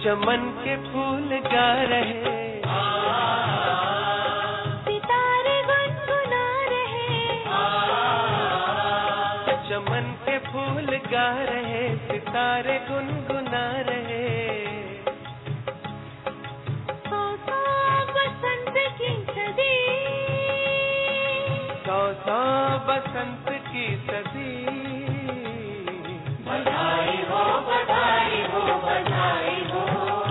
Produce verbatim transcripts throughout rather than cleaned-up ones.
चमन के फूल गा रहे, सितारे गुनगुना रहे, चमन के फूल गा रहे, सितारे गुनगुना रहे। सौ सौ बसंत की सदी, सौ सौ बसंत की सदी। बधाई हो बधाई हो बधाई हो,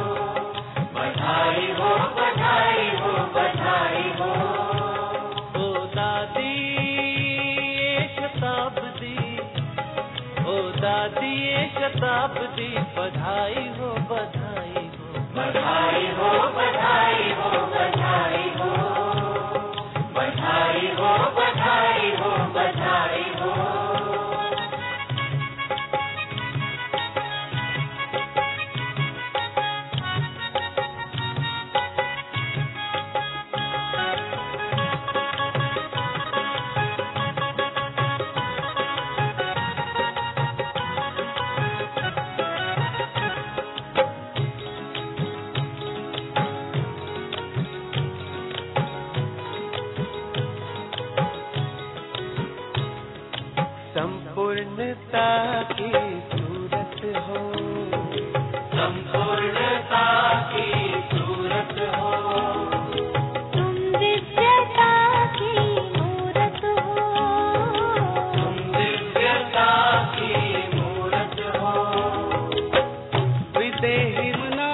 बधाई हो बधाई हो बधाई हो। ओ दादी ये शताब्दी, ओ दादी ये शताब्दी, बधाई हो बधाई हो, बधाई हो बधाई हो बधाई हो, बधाई हो बधाई हो बधाई हो। संपूर्णता की सूरत हो, संपूर्णता की सूरत हो, तुम दिव्यता की मूरत हो, तुम दिव्यता की मूरत हो। विदेही मुना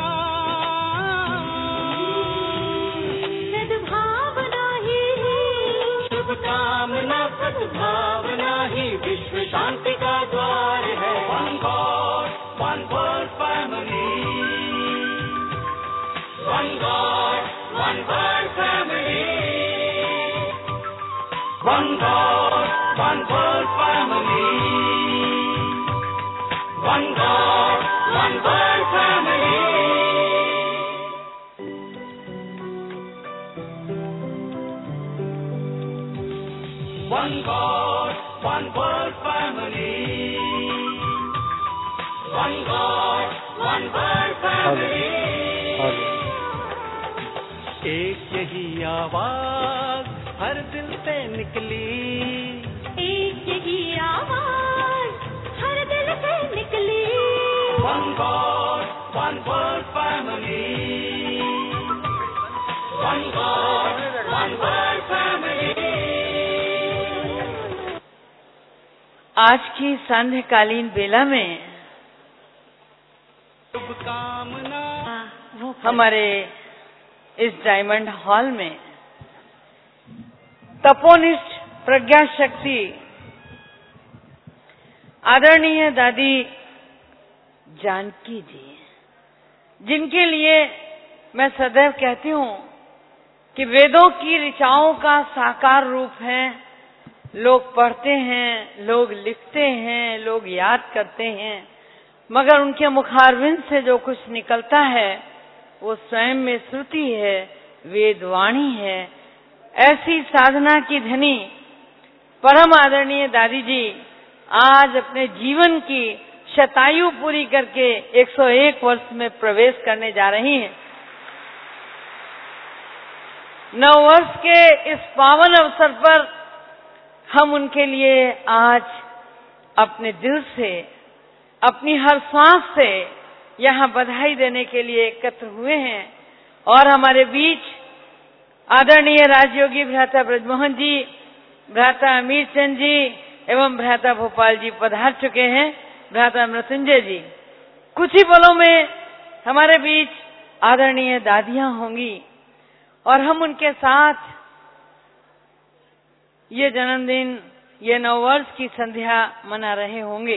सद्भावना ही, शुभकामना सद्भावना ही विश्व शांति का द्वार है। One God, one world family, one God, one world family, one God, one world family, one God, one world family. One God, one world family, one God, one world family. एक यही आवाज हर दिल से निकली, एक यही आवाज हर दिल से निकली। One God, one world family, One God, one world family. आज की सांध्यकालीन बेला में शुभकामना हमारे इस डायमंड हॉल में तपोनिष्ठ प्रज्ञा शक्ति आदरणीय दादी जानकी जी, जिनके लिए मैं सदैव कहती हूँ कि वेदों की ऋचाओं का साकार रूप है। लोग पढ़ते हैं, लोग लिखते हैं, लोग याद करते हैं, मगर उनके मुखारविंद से जो कुछ निकलता है वो स्वयं में श्रुति है, वेदवाणी है। ऐसी साधना की धनी परम आदरणीय दादी जी आज अपने जीवन की शतायु पूरी करके एक सौ एक वर्ष में प्रवेश करने जा रही हैं। नव वर्ष के इस पावन अवसर पर हम उनके लिए आज अपने दिल से, अपनी हर सांस से यहाँ बधाई देने के लिए एकत्र हुए हैं। और हमारे बीच आदरणीय राजयोगी भ्राता ब्रजमोहन जी, भ्राता अमीर चंद जी एवं भ्राता भोपाल जी पधार चुके हैं। भ्राता मृत्युंजय जी, कुछ ही पलों में हमारे बीच आदरणीय दादियां होंगी और हम उनके साथ ये जन्मदिन, ये नववर्ष की संध्या मना रहे होंगे।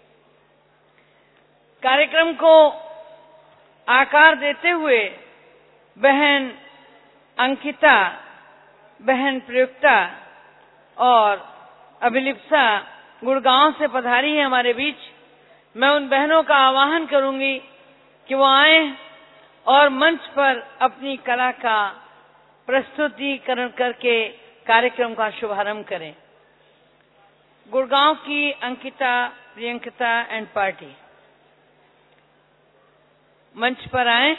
कार्यक्रम को आकार देते हुए बहन अंकिता, बहन प्रयुक्ता और अभिलिप्सा गुड़गांव से पधारी है हमारे बीच। मैं उन बहनों का आह्वान करूंगी कि वो आए और मंच पर अपनी कला का प्रस्तुतिकरण करके कार्यक्रम का शुभारंभ करें। गुड़गांव की अंकिता, प्रियंकिता एंड पार्टी। मंच पर आए।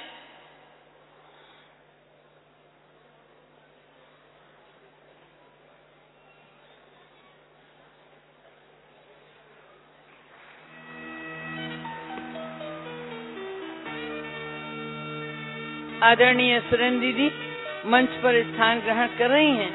आदरणीय सुरेन दीदी मंच पर स्थान ग्रहण कर रही हैं।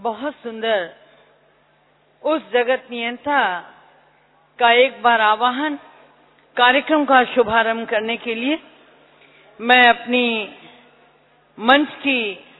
बहुत सुंदर उस जगत नियंता का एक बार आवाहन कार्यक्रम का शुभारंभ करने के लिए मैं अपनी मंच की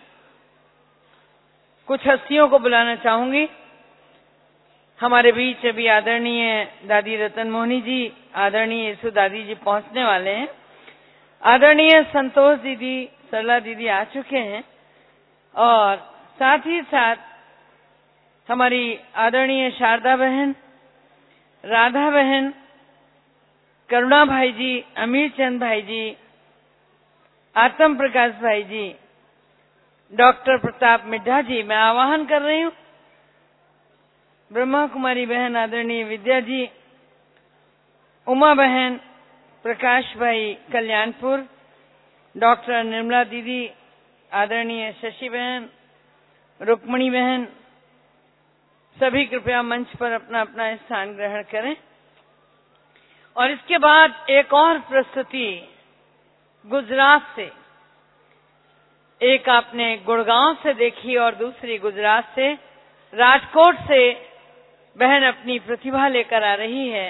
कुछ हस्तियों को बुलाना चाहूंगी। हमारे बीच अभी आदरणीय दादी रतन मोहनी जी, आदरणीय यशु दादी जी पहुंचने वाले हैं। आदरणीय संतोष दीदी, सरला दीदी आ चुके हैं और साथ ही साथ हमारी आदरणीय शारदा बहन, राधा बहन, करुणा भाई जी, अमीर चंद भाई जी, आत्म प्रकाश भाई जी, डॉक्टर प्रताप मिड्ढा जी। मैं आवाहन कर रही हूँ ब्रह्मा कुमारी बहन आदरणीय विद्या जी, उमा बहन, प्रकाश भाई कल्याणपुर, डॉक्टर निर्मला दीदी, आदरणीय शशि बहन, रुक्मणी बहन, सभी कृपया मंच पर अपना अपना स्थान ग्रहण करें। और इसके बाद एक और प्रस्तुति गुजरात से, एक आपने गुड़गांव से देखी और दूसरी गुजरात से, राजकोट से बहन अपनी प्रतिभा लेकर आ रही है।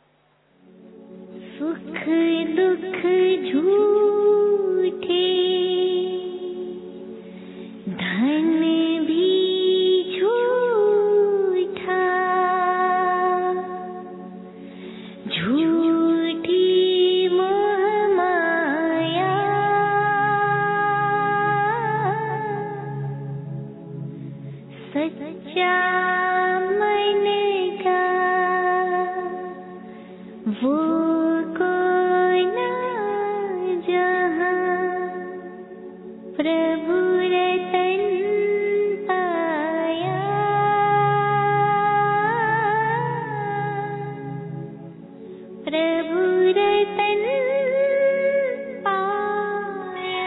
सुख दुख झूठे, धन भी झूठा, झूठी मोह माया, सच्चा मन का वो कौन जहाँ, प्रभु रतन पाया, प्रभु रतन पाया।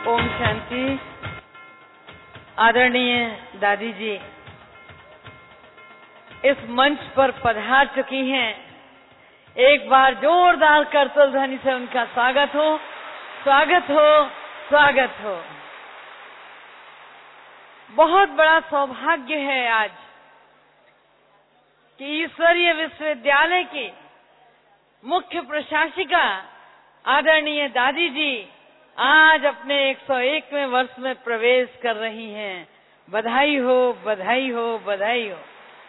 ओम शांति। आदरणीय दादी जी इस मंच पर पधार चुकी हैं। एक बार जोरदार करतल ध्वनि से उनका स्वागत हो, स्वागत हो, स्वागत हो। बहुत बड़ा सौभाग्य है आज कि ईश्वरीय विश्वविद्यालय की मुख्य प्रशासिका आदरणीय दादी जी आज अपने एक सौ एकवें वर्ष में प्रवेश कर रही हैं। बधाई हो, बधाई हो, बधाई हो।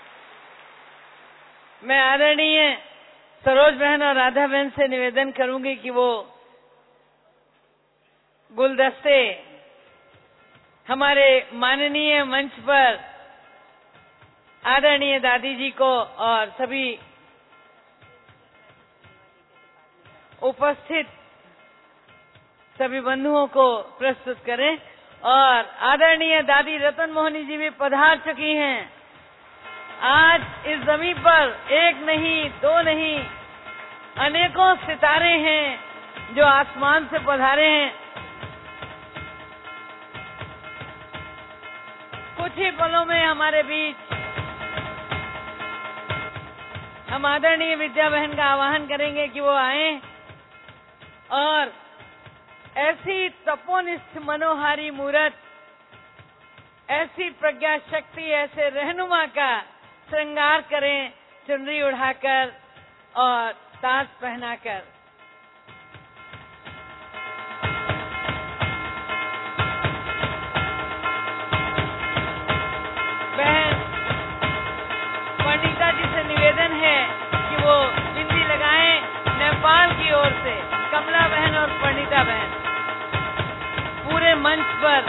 मैं आदरणीय सरोज बहन और राधा बहन से निवेदन करूंगी कि वो गुलदस्ते हमारे माननीय मंच पर आदरणीय दादी जी को और सभी उपस्थित सभी बंधुओं को प्रस्तुत करें। और आदरणीय दादी रतन मोहनी जी भी पधार चुकी हैं। आज इस जमीन पर एक नहीं, दो नहीं, अनेकों सितारे हैं जो आसमान से पधारे हैं। कुछ ही पलों में हमारे बीच हम आदरणीय विद्या बहन का आह्वान करेंगे कि वो आए और ऐसी तपोनिष्ठ मनोहारी मूर्त, ऐसी प्रज्ञा शक्ति, ऐसे रहनुमा का श्रृंगार करें, चुनरी उड़ाकर और ताज पहनाकर। बहन पंडिता जी से निवेदन है कि वो बिंदी लगाएं। नेपाल की ओर से कमला बहन और पंडिता बहन पूरे मंच पर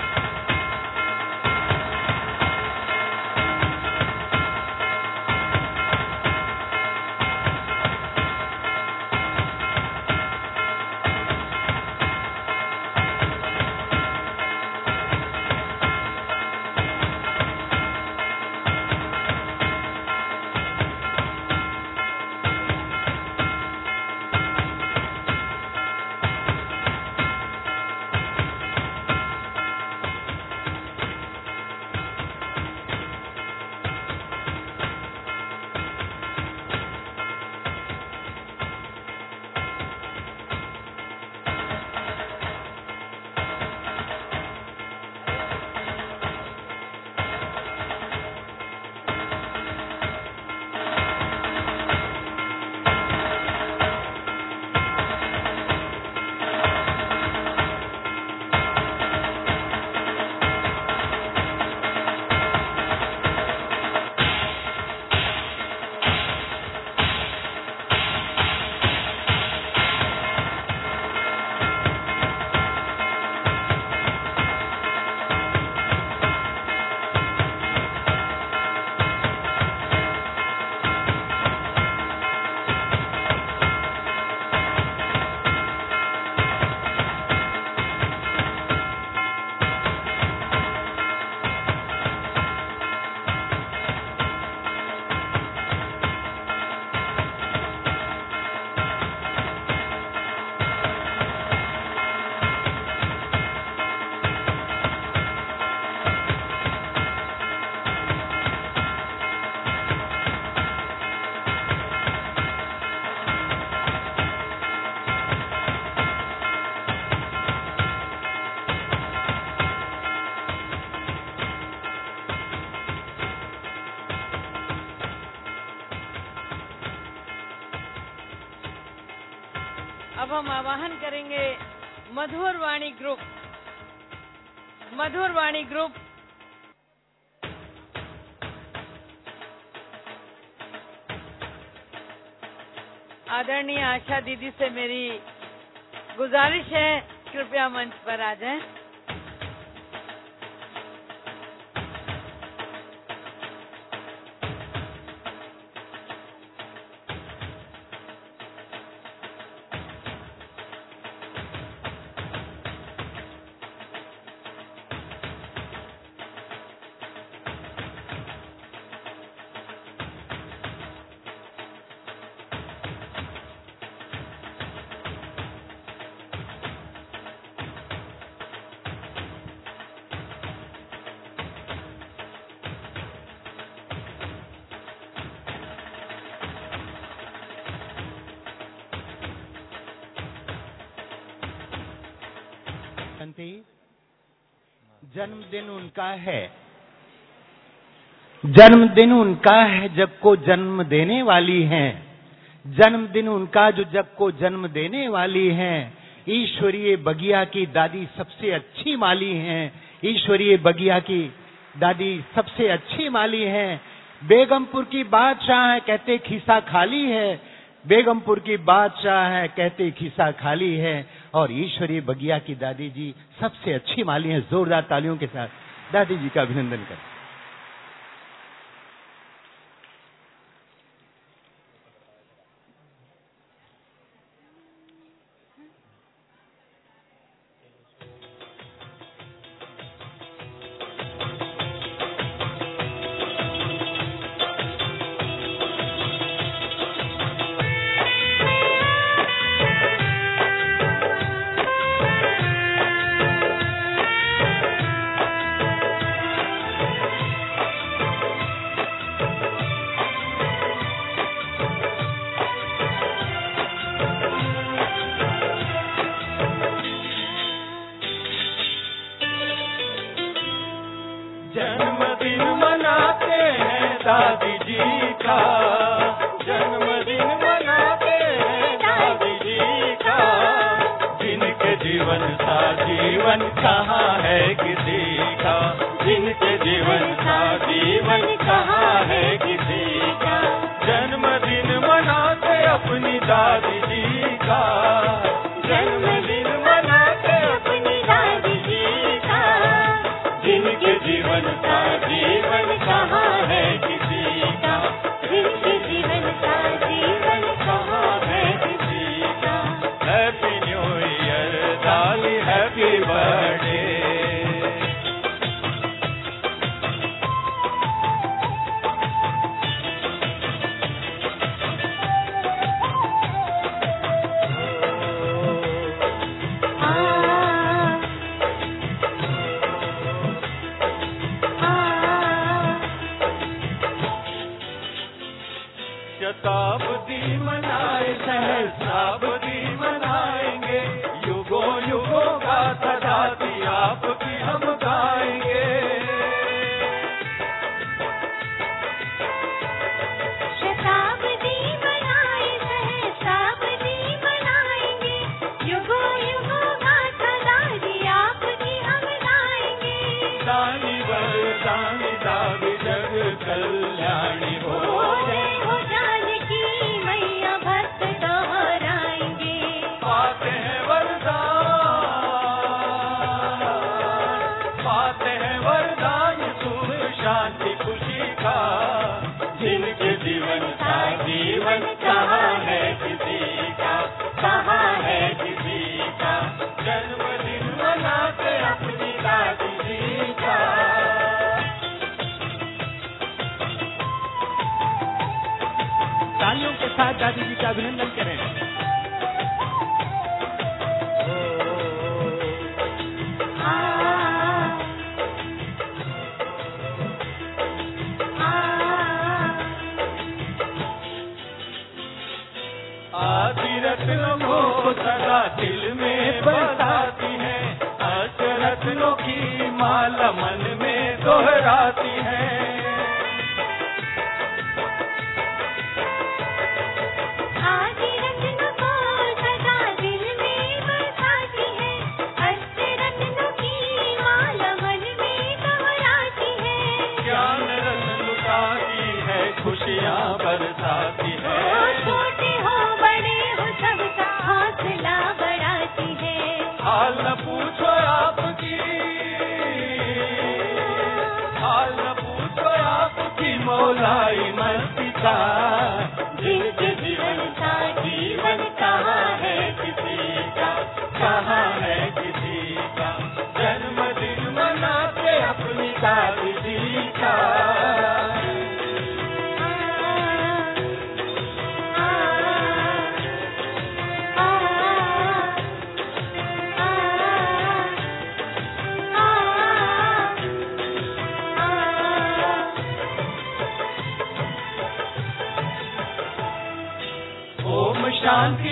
अब हम आवाहन करेंगे मधुर वाणी ग्रुप। मधुर वाणी ग्रुप आदरणीय आशा दीदी से मेरी गुजारिश है, कृपया मंच पर आ जाएं। शांति। जन्मदिन उनका है, जन्मदिन उनका है जग को जन्म देने वाली हैं। जन्मदिन उनका जो जग को जन्म देने वाली हैं। ईश्वरीय बगिया की दादी सबसे अच्छी माली हैं। ईश्वरीय बगिया की दादी सबसे अच्छी माली हैं। बेगमपुर की बादशाह है, कहते खिस्सा खाली है। बेगमपुर की बादशाह है, कहते खिस्सा खाली है। और ईश्वरीय बगिया की दादी जी सबसे अच्छी माली हैं। जोरदार तालियों के साथ दादी जी का अभिनंदन करें। जन्मदिन मनाते हैं दादी जी का, जन्मदिन मनाते हैं दादी जी का। जिनके जीवन सा जीवन कहाँ है किसी का, जिनके जीवन सा जीवन कहाँ है किसी का। जन्मदिन मनाते अपनी दादी जी का, जन्मदिन मनाते अपनी दादी जी का। जिनके जीवन का जीवन कहाँ है किसी का, जिनके जीवन का जीवन कहाँ है किसी का। हैप्पी न्यू ईयर डाली, हैप्पी बर्थडे। शताब्दी मनाए सहस्राब्दी मनाएंगे, युगों युगों गाथा दादी आपकी हम गाएंगे। शताब्दी मनाए सहस्राब्दी मनाएंगे, युगों युगों गाथा दादी आपकी हम गाएंगे। दानी वरदानी दादी जग कल्याणी हो, जिनके जीवन का जीवन कहाँ है किसी का, कहाँ है किसी का। जन्मदिन मनाते अपनी दादी जी का। तालियों के साथ दादी जी का अभिनंदन करें। आदि रत्नों को सदा दिल में बसाती है, अष्ट रत्नों की माला मन में दोहराती है। आदि रत्नों को सदा दिल में बसाती है, अष्ट रत्नों की माला मन में दोहराती है। ज्ञान रत्न लुटाती है, खुशियाँ बरसाती है। हाल न पूछो आपकी, हाल न पूछो आपकी मौलाई मस्ती का। जिनके जीवन का जीवन कहाँ है किसी का, कहाँ है किसी का। जन्मदिन मनाते अपनी दादी जी का। शांति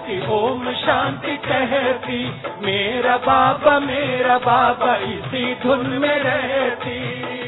शांति ओम शांति कहती, मेरा बाबा मेरा बाबा इसी धुन में रहती।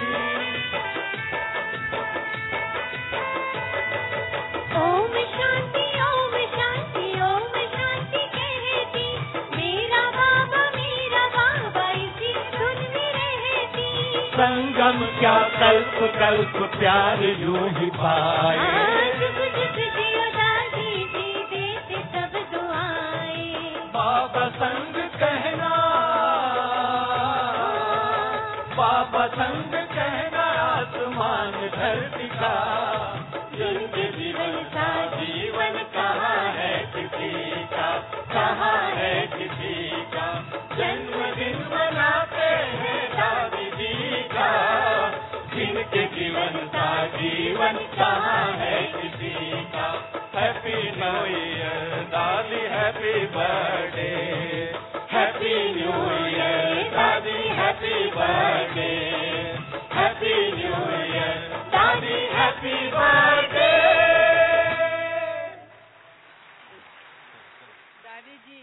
ओम शांति ओम शांति ओम शांति कहती, मेरा बाबा मेरा बाबा इसी धुन में रहती। संगम क्या कल्प कल्प प्यार यूं ही पाए, जुग जुग जियो दादी जी देते सब दुआएं। बाबा संग कहना, बाबा संग कहना आसमान धरती का। जिनके जीवन का जीवन कहाँ है किसी का, कहाँ है किसी का। जन्मदिन मनाते हैं दादी जी का, जिनके जीवन का जीवन कहाँ है किसी का। हैप्पी न्यू ईयर दादी, happy birthday, happy new year दादी, happy birthday, happy new year दादी, हैप्पी बर्थडे। दादी जी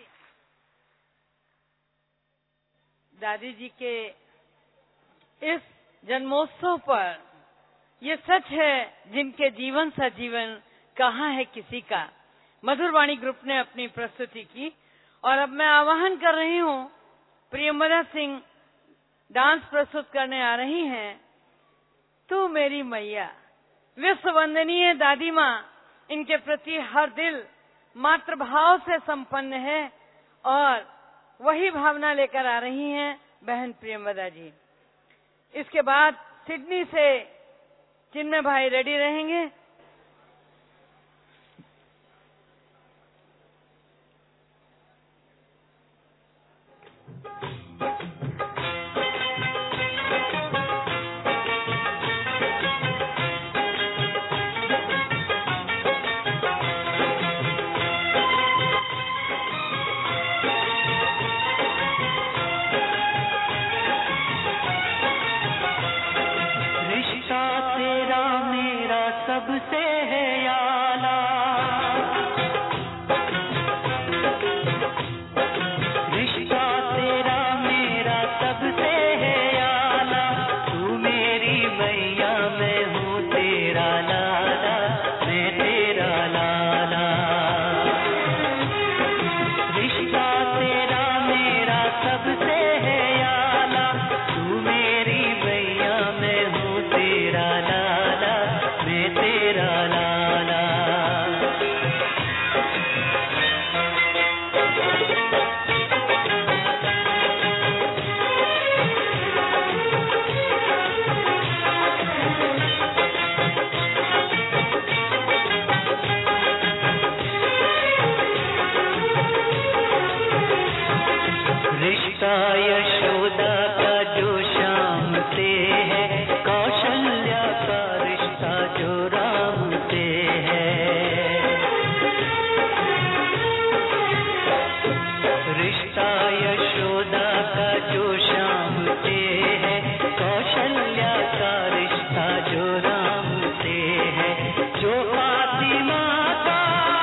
दादी जी के इस जन्मोत्सव पर ये सच है, जिनके जीवन सा जीवन कहाँ है किसी का। मधुरवाणी ग्रुप ने अपनी प्रस्तुति की और अब मैं आह्वान कर रही हूँ, प्रियंवदा सिंह डांस प्रस्तुत करने आ रही हैं। तू मेरी मैया, विश्व वंदनीय दादी माँ, इनके प्रति हर दिल मातृभाव से संपन्न है और वही भावना लेकर आ रही हैं बहन प्रियंवदा जी। इसके बाद सिडनी से चिन्मय भाई रेडी रहेंगे। सबसे है आला, रिश्ता तेरा मेरा सबसे है आला। तू मेरी मैया मैं हूँ तेरा लाला, मैं तेरा लाला। रिश्ता तेरा मेरा सबसे है आला, तू मेरी मैया मैं हूँ तेरा लाला, मैं तेरा लाला। रिश्ता यशोदा का जो श्याम से है, कौशल्या का रिश्ता जो राम से है। रिश्ता यशोदा का जो श्याम से है, कौशल्या का रिश्ता जो राम से है। जो फातिमा का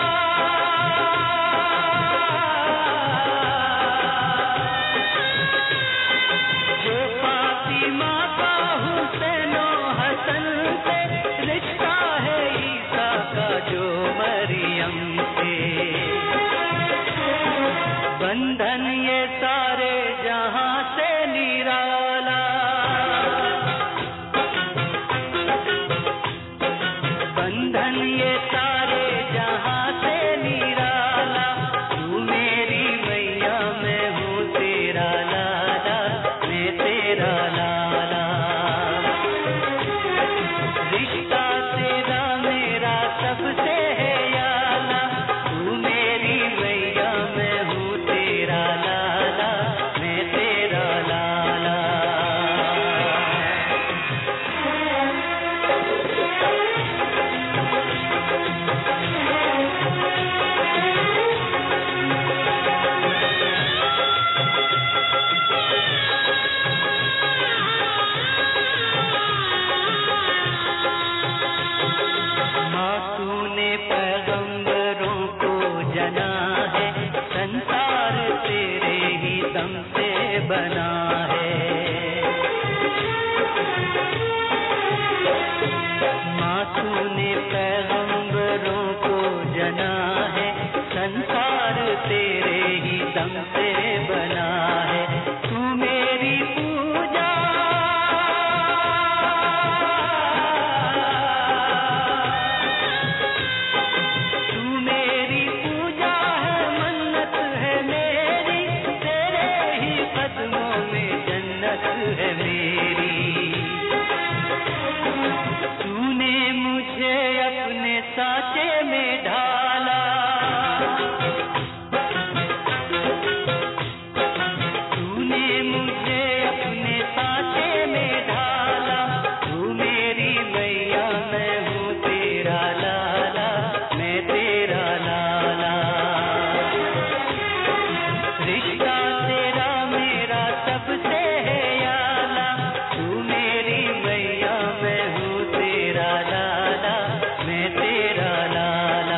जो फातिमा का हुसैन हसन से रिश्ता है, ईसा का जो मरियम से। बंधन ये सारे जहां से निराला, बंधन ये सारे जहां से निराला। तू मेरी मैया मैं हूँ तेरा लाला, मैं तेरा लाला। रिश्ता तेरा मेरा सबसे है आला, तू मेरी मैया मैं हूँ तेरा लाला, दम से बना है। तू मेरी पूजा तू मेरी पूजा है, मन्नत है मेरी, तेरे ही कदमों में जन्नत है मेरी। तूने मुझे अपने साचे में ढाला, तूने मुझे अपने साचे में ढाला। तू मेरी मैया, मैं हूँ तेरा लाला, मैं तेरा लाला। रिश्ता तेरा मेरा सबसे है याला। तू मेरी मैया, मैं हूँ तेरा लाला, मैं तेरा लाला।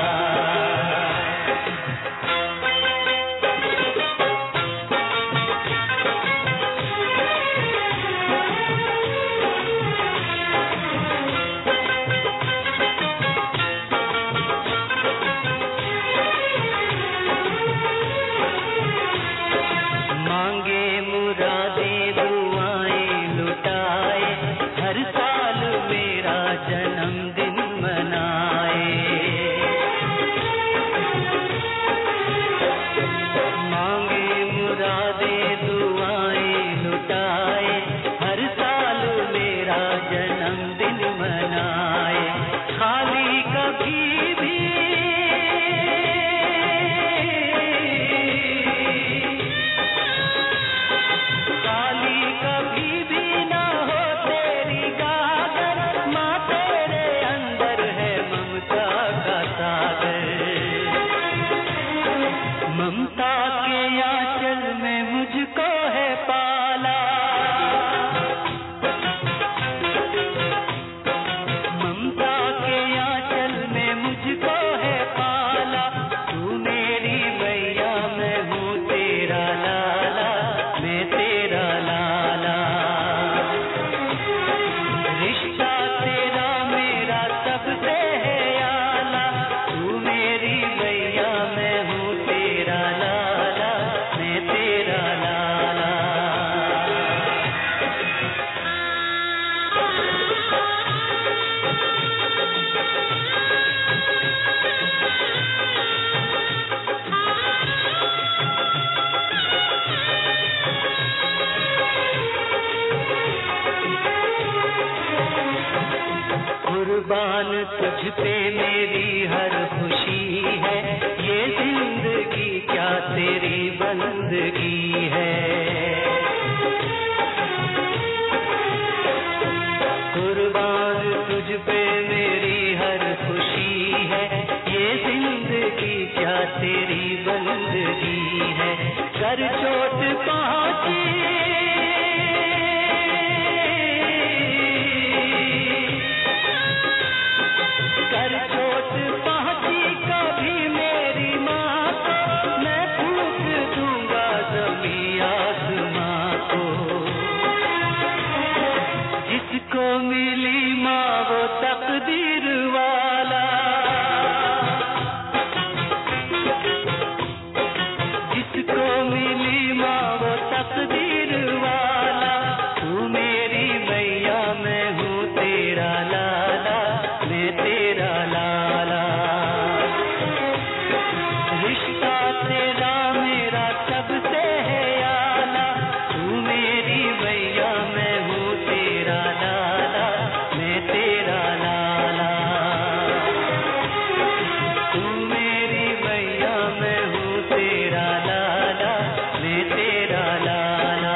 मांगे मुरादें दुआएं लुटाए, हर साल मेरा जन्मदिन मनाए। मांगे मुरादें दुआएं लुटाए, हर साल मेरा जन्मदिन मनाए। खाली कभी भी खाली कभी भी ना हो तेरी गागर, माँ तेरे अंदर है ममता का सागर। ममता के आंचल में मुझको है पाला, ममता के आंचल में मुझको है पाला। तू मेरी मैया, मैं हूँ तेरा लाला, मैं तेरा लाला। रिश्ता तेरा मेरा सबसे है याला। तू मेरी मैया, मैं हूँ तेरा लाला, मैं तेरा लाला। कुर्बान तुझ पे मेरी हर खुशी है, ये जिंदगी क्या तेरी बंदगी है। कुर्बान तुझ पे मेरी हर खुशी है, ये जिंदगी क्या तेरी बंदगी है। कर चोट पहुंची कर चोट पहुंची कभी मेरी माँ को, मैं फूंक दूंगा ज़मीं आसमां को। जिसको मिली माँ वो तकदीर वाला, जिसको मिली माँ वो तकदीर वाला। तू मेरी मैया, मैं हूँ तेरा लाला, मैं तेरा लाला। रिश्ता तेरा मेरा सबसे है याला। तू मेरी मैया, मैं हूँ तेरा लाला, मैं तेरा लाला। तू मेरी मैया, मैं हूँ तेरा लाला, मैं तेरा लाला।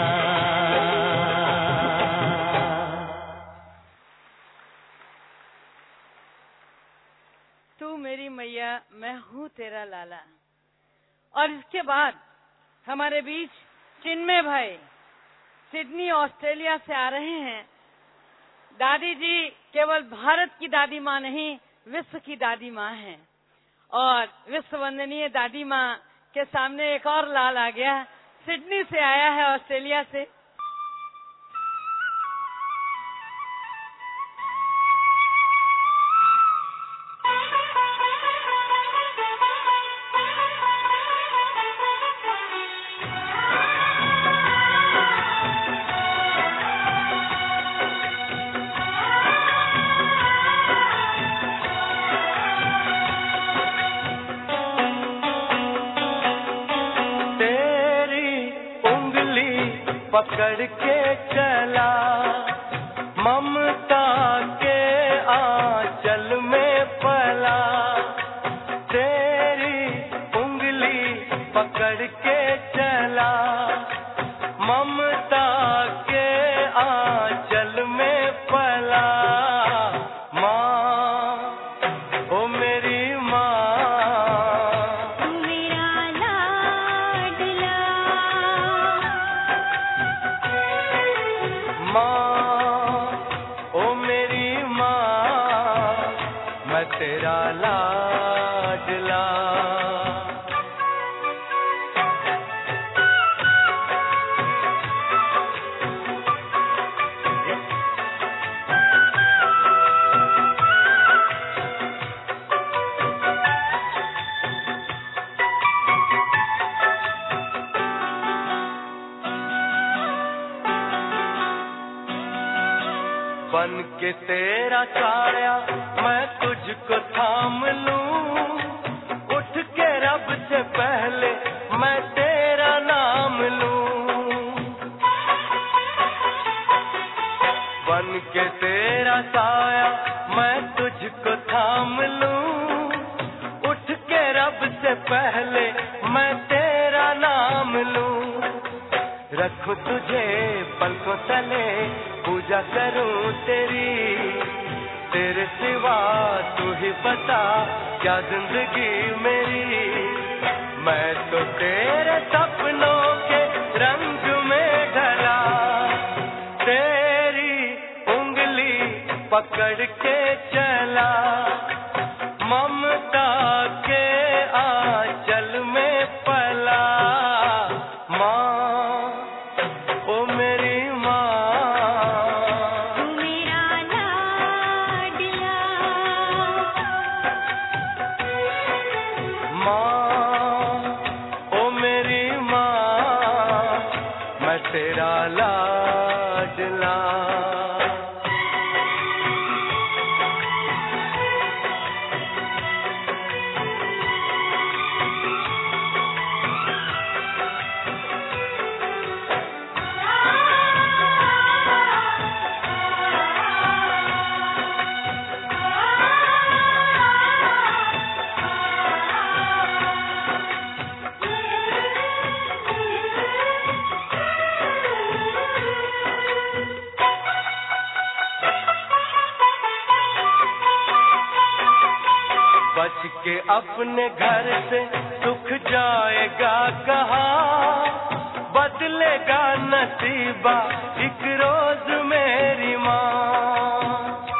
तू मेरी मैया, मैं हूँ तेरा लाला। और इसके बाद हमारे बीच चिन्मय भाई सिडनी ऑस्ट्रेलिया से आ रहे हैं। दादी जी केवल भारत की दादी माँ नहीं, विश्व की दादी माँ हैं। और विश्व वंदनीय दादी माँ के सामने एक और लाल आ गया, सिडनी से आया है, ऑस्ट्रेलिया से। पकड़ के चला, ममता के आंचल में पला, तेरी उंगली पकड़ के चला, ममता के आंचल में पला। माँ, ओ मेरी माँ, तू मेरा लाडला, माँ, ओ मेरी माँ, मैं तेरा लाडला। बन के तेरा साया मैं तुझको थाम लूं, उठ के रब से पहले मैं तेरा नाम लूं। बन के तेरा साया मैं तुझको थाम लूं, उठ के रब से पहले मैं तेरा नाम लूं। रखूं तुझे पलकों तले, पूजा करूं तेरी, तेरे सिवा तू ही बता क्या जिंदगी मेरी। मैं तो तेरे सपनों के रंग में ढला, तेरी उंगली पकड़ के चला, ममता के आंचल में पला। माँ, ओ मेरी माँ, तू मेरा लाडला, माँ, ओ मेरी माँ, मैं तेरा लाडला। बच के अपने घर से सुख जाएगा कहाँ, बदलेगा नसीबा एक रोज मेरी माँ।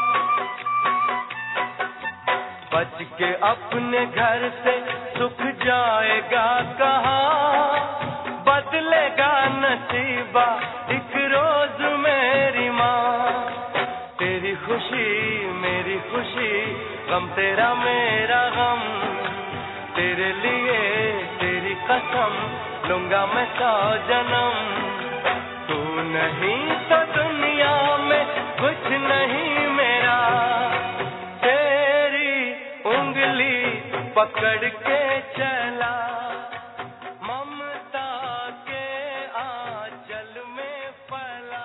बच के अपने घर से सुख जाएगा कहाँ, बदलेगा नसीबा एक रोज मेरी माँ। तेरी खुशी मेरी खुशी, गम तेरा मेरा गम, तेरे लिए तेरी कसम लूंगा मैं सौ जन्म। तू नहीं तो दुनिया में कुछ नहीं मेरा, तेरी उंगली पकड़ के चला, ममता के आंचल में पला।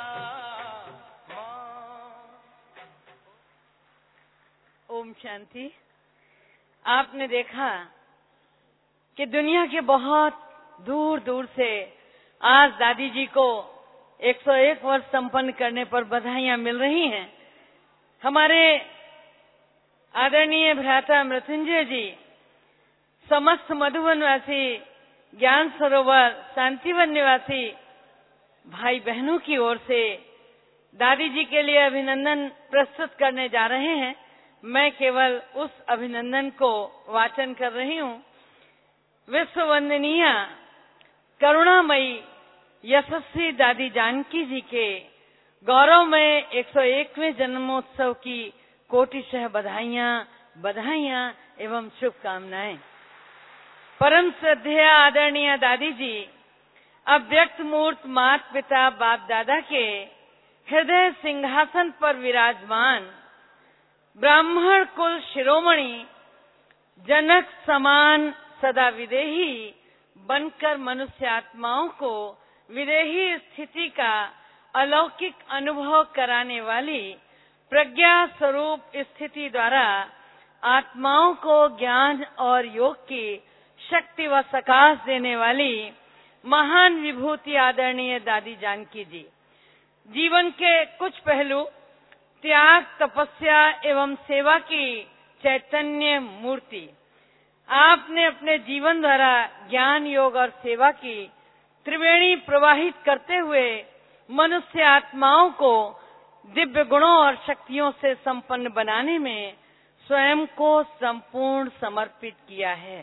ओम शांति। आपने देखा कि दुनिया के बहुत दूर दूर से आज दादी जी को एक सौ एक वर्ष संपन्न करने पर बधाइयां मिल रही हैं। हमारे आदरणीय भ्राता मृत्युंजय जी, समस्त मधुबन वासी, ज्ञान सरोवर, शांतिवन निवासी भाई बहनों की ओर से दादी जी के लिए अभिनंदन प्रस्तुत करने जा रहे हैं। मैं केवल उस अभिनंदन को वाचन कर रही हूँ। विश्व वंदनीय करुणामयी यशस्वी दादी जानकी जी के गौरवमय एक सौ एकवें जन्मोत्सव की कोटिशः बधाइयां बधाइयां एवं शुभकामनाएं। परम श्रद्धेय आदरणीय दादी जी अव्यक्त मूर्त माता पिता बाप दादा के हृदय सिंहासन पर विराजमान ब्राह्मण कुल शिरोमणि जनक समान सदा विदेही बनकर मनुष्य आत्माओं को विदेही स्थिति का अलौकिक अनुभव कराने वाली प्रज्ञा स्वरूप स्थिति द्वारा आत्माओं को ज्ञान और योग की शक्ति व सकाश देने वाली महान विभूति आदरणीय दादी जानकी जी। जीवन के कुछ पहलू त्याग, तपस्या एवं सेवा की चैतन्य मूर्ति। आपने अपने जीवन द्वारा ज्ञान, योग और सेवा की त्रिवेणी प्रवाहित करते हुए मनुष्य आत्माओं को दिव्य गुणों और शक्तियों से संपन्न बनाने में स्वयं को संपूर्ण समर्पित किया है।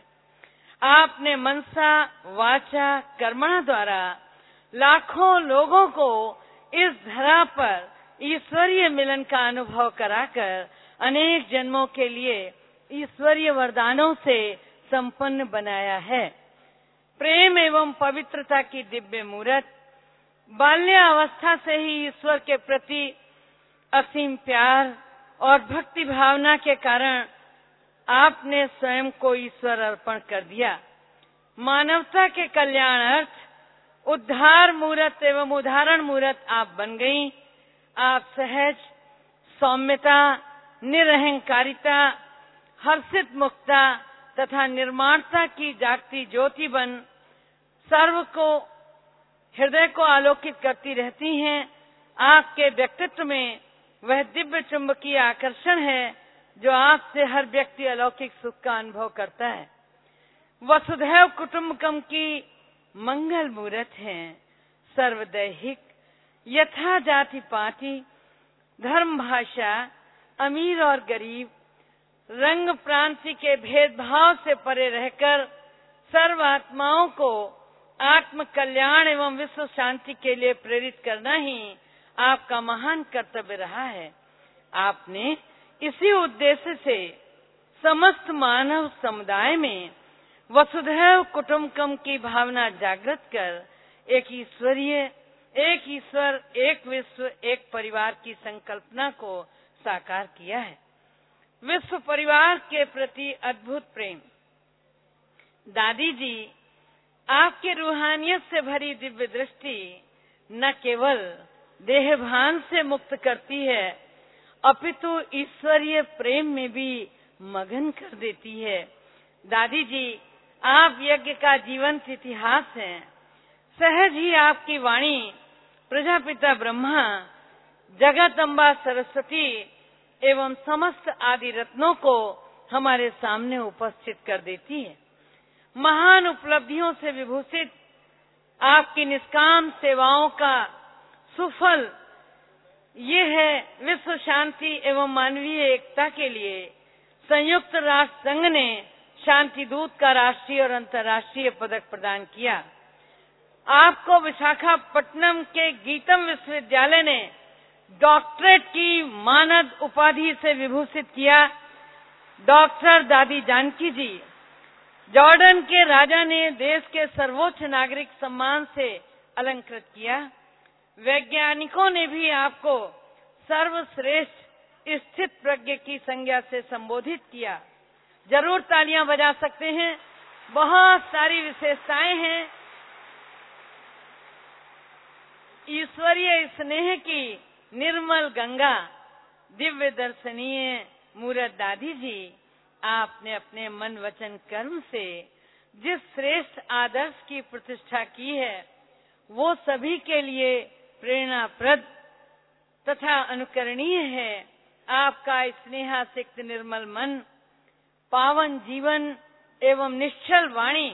आपने मनसा, वाचा, कर्मणा द्वारा लाखों लोगों को इस धरा पर ईश्वरीय मिलन का अनुभव कराकर अनेक जन्मों के लिए ईश्वरीय वरदानों से संपन्न बनाया है। प्रेम एवं पवित्रता की दिव्य मूर्त। बाल्यावस्था से ही ईश्वर के प्रति असीम प्यार और भक्ति भावना के कारण आपने स्वयं को ईश्वर अर्पण कर दिया। मानवता के कल्याणार्थ उद्धार मूर्त एवं उदाहरण मूर्त आप बन गई। आप सहज, सौम्यता, निरहंकारिता, हर्षित मुक्ता तथा निर्माणता की जागती ज्योति बन सर्व को हृदय को आलोकित करती रहती हैं। आपके व्यक्तित्व में वह दिव्य चुंबकीय आकर्षण है जो आपसे हर व्यक्ति अलौकिक सुख का अनुभव करता है। वसुधैव कुटुंबकम की मंगल मूर्त है। सर्वदैहिक, यथा जाति पाति, धर्म, भाषा, अमीर और गरीब, रंग प्रांति के भेदभाव से परे रहकर सर्व आत्माओं को आत्म कल्याण एवं विश्व शांति के लिए प्रेरित करना ही आपका महान कर्तव्य रहा है। आपने इसी उद्देश्य से समस्त मानव समुदाय में वसुधैव कुटुंबकम की भावना जागृत कर एक ईश्वरीय, एक ईश्वर, एक विश्व, एक परिवार की संकल्पना को साकार किया है। विश्व परिवार के प्रति अद्भुत प्रेम। दादी जी, आपके रूहानियत से भरी दिव्य दृष्टि न केवल देहभान से मुक्त करती है अपितु ईश्वरीय प्रेम में भी मगन कर देती है। दादी जी, आप यज्ञ का जीवंत इतिहास हैं। सहज ही आपकी वाणी प्रजापिता ब्रह्मा, जगदम्बा सरस्वती एवं समस्त आदि रत्नों को हमारे सामने उपस्थित कर देती है। महान उपलब्धियों से विभूषित आपकी निष्काम सेवाओं का सुफल ये है विश्व शांति एवं मानवीय एकता के लिए संयुक्त राष्ट्र संघ ने शांति दूत का राष्ट्रीय और अंतर्राष्ट्रीय पदक प्रदान किया। आपको विशाखापट्टनम के गीतम विश्वविद्यालय ने डॉक्टरेट की मानद उपाधि से विभूषित किया। डॉक्टर दादी जानकी जी, जॉर्डन के राजा ने देश के सर्वोच्च नागरिक सम्मान से अलंकृत किया। वैज्ञानिकों ने भी आपको सर्वश्रेष्ठ स्थित प्रज्ञ की संज्ञा से संबोधित किया। जरूर तालियां बजा सकते हैं। बहुत सारी विशेषताएं हैं। ईश्वरीय स्नेह की निर्मल गंगा, दिव्य दर्शनीय मूर्त दादी जी, आपने अपने मन, वचन, कर्म से जिस श्रेष्ठ आदर्श की प्रतिष्ठा की है वो सभी के लिए प्रेरणाप्रद तथा अनुकरणीय है। आपका स्नेहासिक्त निर्मल मन, पावन जीवन एवं निश्चल वाणी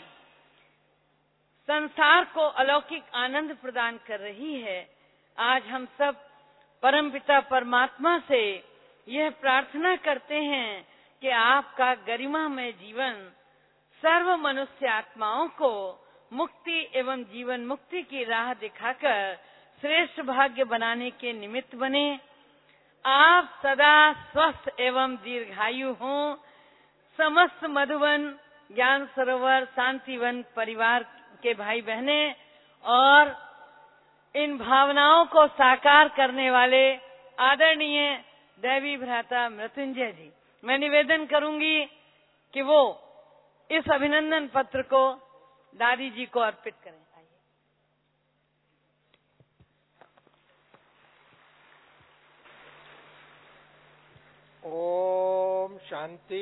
संसार को अलौकिक आनंद प्रदान कर रही है। आज हम सब परमपिता परमात्मा से यह प्रार्थना करते हैं कि आपका गरिमामय जीवन सर्व मनुष्य आत्माओं को मुक्ति एवं जीवन मुक्ति की राह दिखाकर श्रेष्ठ भाग्य बनाने के निमित्त बने। आप सदा स्वस्थ एवं दीर्घायु हों। समस्त मधुबन, ज्ञान सरोवर, शांतिवन परिवार के भाई बहने और इन भावनाओं को साकार करने वाले आदरणीय दैवी भ्राता मृत्युंजय जी, मैं निवेदन करूंगी कि वो इस अभिनंदन पत्र को दादी जी को अर्पित करें। ओम शांति।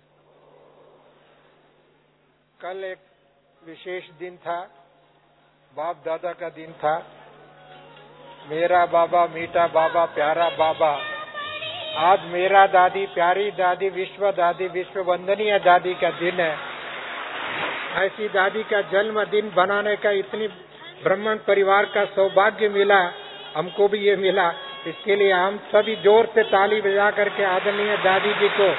कल एक विशेष दिन था, बाप दादा का दिन था। मेरा बाबा, मीठा बाबा, प्यारा बाबा। आज मेरा दादी, प्यारी दादी, विश्व दादी, विश्व वंदनीय दादी का दिन है। ऐसी दादी का जन्मदिन बनाने का इतनी ब्राह्मण परिवार का सौभाग्य मिला, हमको भी ये मिला। इसके लिए हम सभी जोर से ताली बजा करके आदरणीय दादी जी को,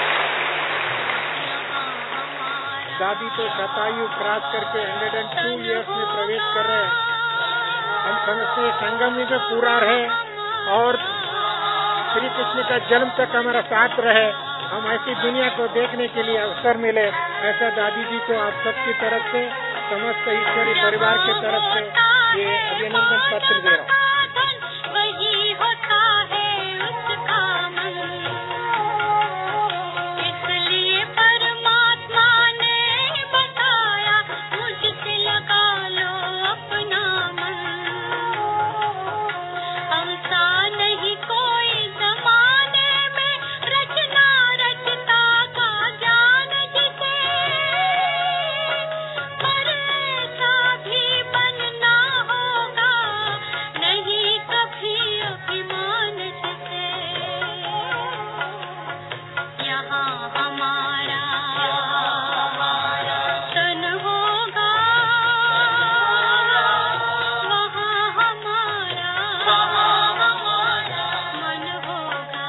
दादी तो शतायु क्रॉस करके हंड्रेड एंड टू ईयर्स में प्रवेश कर रहे हैं। हम समझते हैं संगम में जो पूरा रहे और श्री कृष्ण का जन्म तक हमारा साथ रहे, हम ऐसी दुनिया को देखने के लिए अवसर मिले। ऐसा दादी जी को आप सबकी तरफ से, समस्त ईश्वरी परिवार की तरफ से ये अभिनंदन पत्र दे रहा हूँ। वही होता है उसका मन, इसलिए परमात्मा ने बताया मुझसे लगा लो अपना मन। हमसा नहीं कोई जमाने में, रचना रचता का ज्ञान जिसे, पर ऐसा भी बनना होगा नहीं कभी अभिमान जिसे। यहाँ हमारा तन होगा, वहाँ हमारा मन होगा।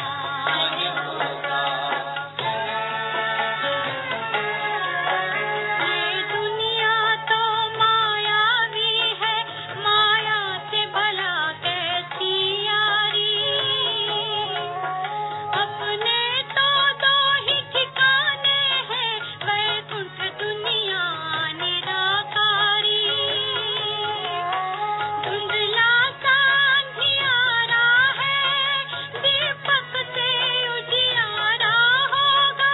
ये दुनिया तो मायावी है, माया से भला कैसी यारी। अपने तो दो ही ठिकाने हैं, वैकुंठ दुनिया निराकारी। धुंधला सा अंधियारा है, दीपक से उजियारा होगा।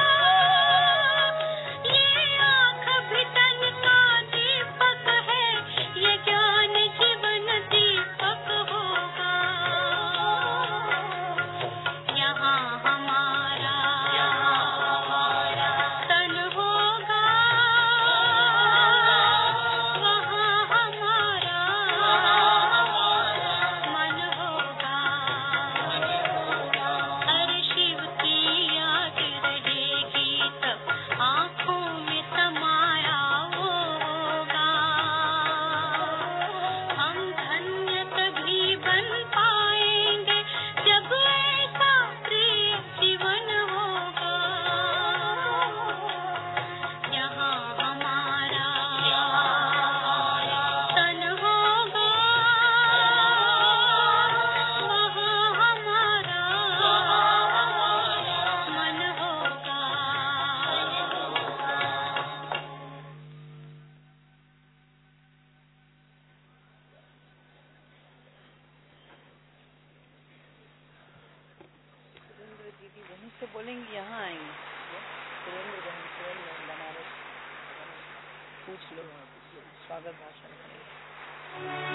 ये आँख भी तन का दीपक है, ये ज्ञान जीवन दीपक होगा। यहाँ हमारा तन होगा, वहाँ हमारा मन होगा। हर शिव की याद रहेगी तब आँखों में समाया वो होगा। हम धन्य तभी बन पाएंगे जब ऐसा प्रिय जीवन होगा। यहाँ हमारा तन होगा, वहाँ हमारा मन होगा। सुरेंद्र दीदी वहीं से बोलेंगी, यहाँ आएंगी। सुरेंद्र बहन, सुरेंद्र बनारस, पूछ लो, स्वागत भाषण करेंगे।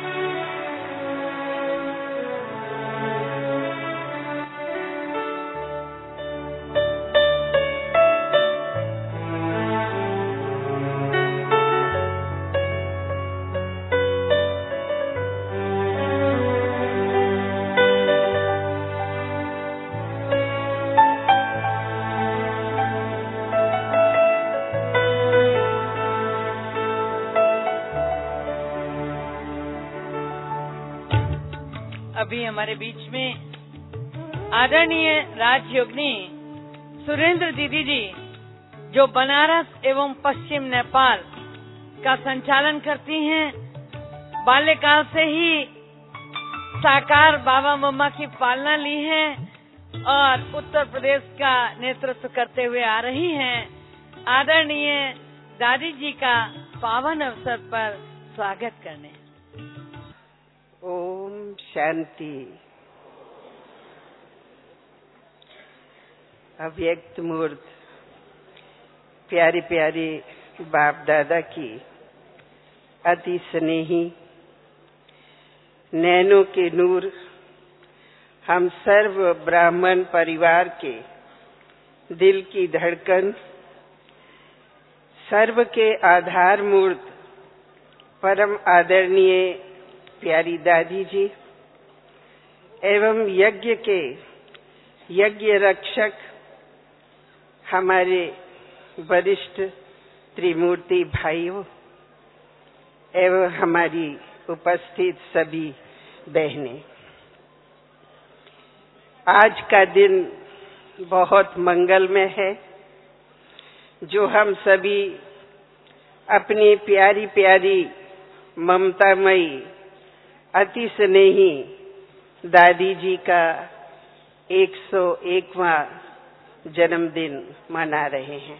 अभी हमारे बीच में आदरणीय राजयोगिनी सुरेंद्र दीदी जी, जो बनारस एवं पश्चिम नेपाल का संचालन करती हैं, बाल्यकाल से ही साकार बाबा मम्मा की पालना ली है और उत्तर प्रदेश का नेतृत्व करते हुए आ रही हैं। आदरणीय दादी जी का पावन अवसर पर स्वागत करने। ओम शांति। अव्यक्त मूर्त प्यारी प्यारी बाप दादा की अति स्नेही नैनों के नूर हम सर्व ब्राह्मण परिवार के दिल की धड़कन, सर्व के आधार मूर्त परम आदरणीय प्यारी दादी जी एवं यज्ञ के यज्ञ रक्षक हमारे वरिष्ठ त्रिमूर्ति भाइयों एवं हमारी उपस्थित सभी बहनें, आज का दिन बहुत मंगलमय है जो हम सभी अपनी प्यारी प्यारी ममतामयी अति स्नेही दादी जी का एक सौ एकवां जन्मदिन मना रहे हैं।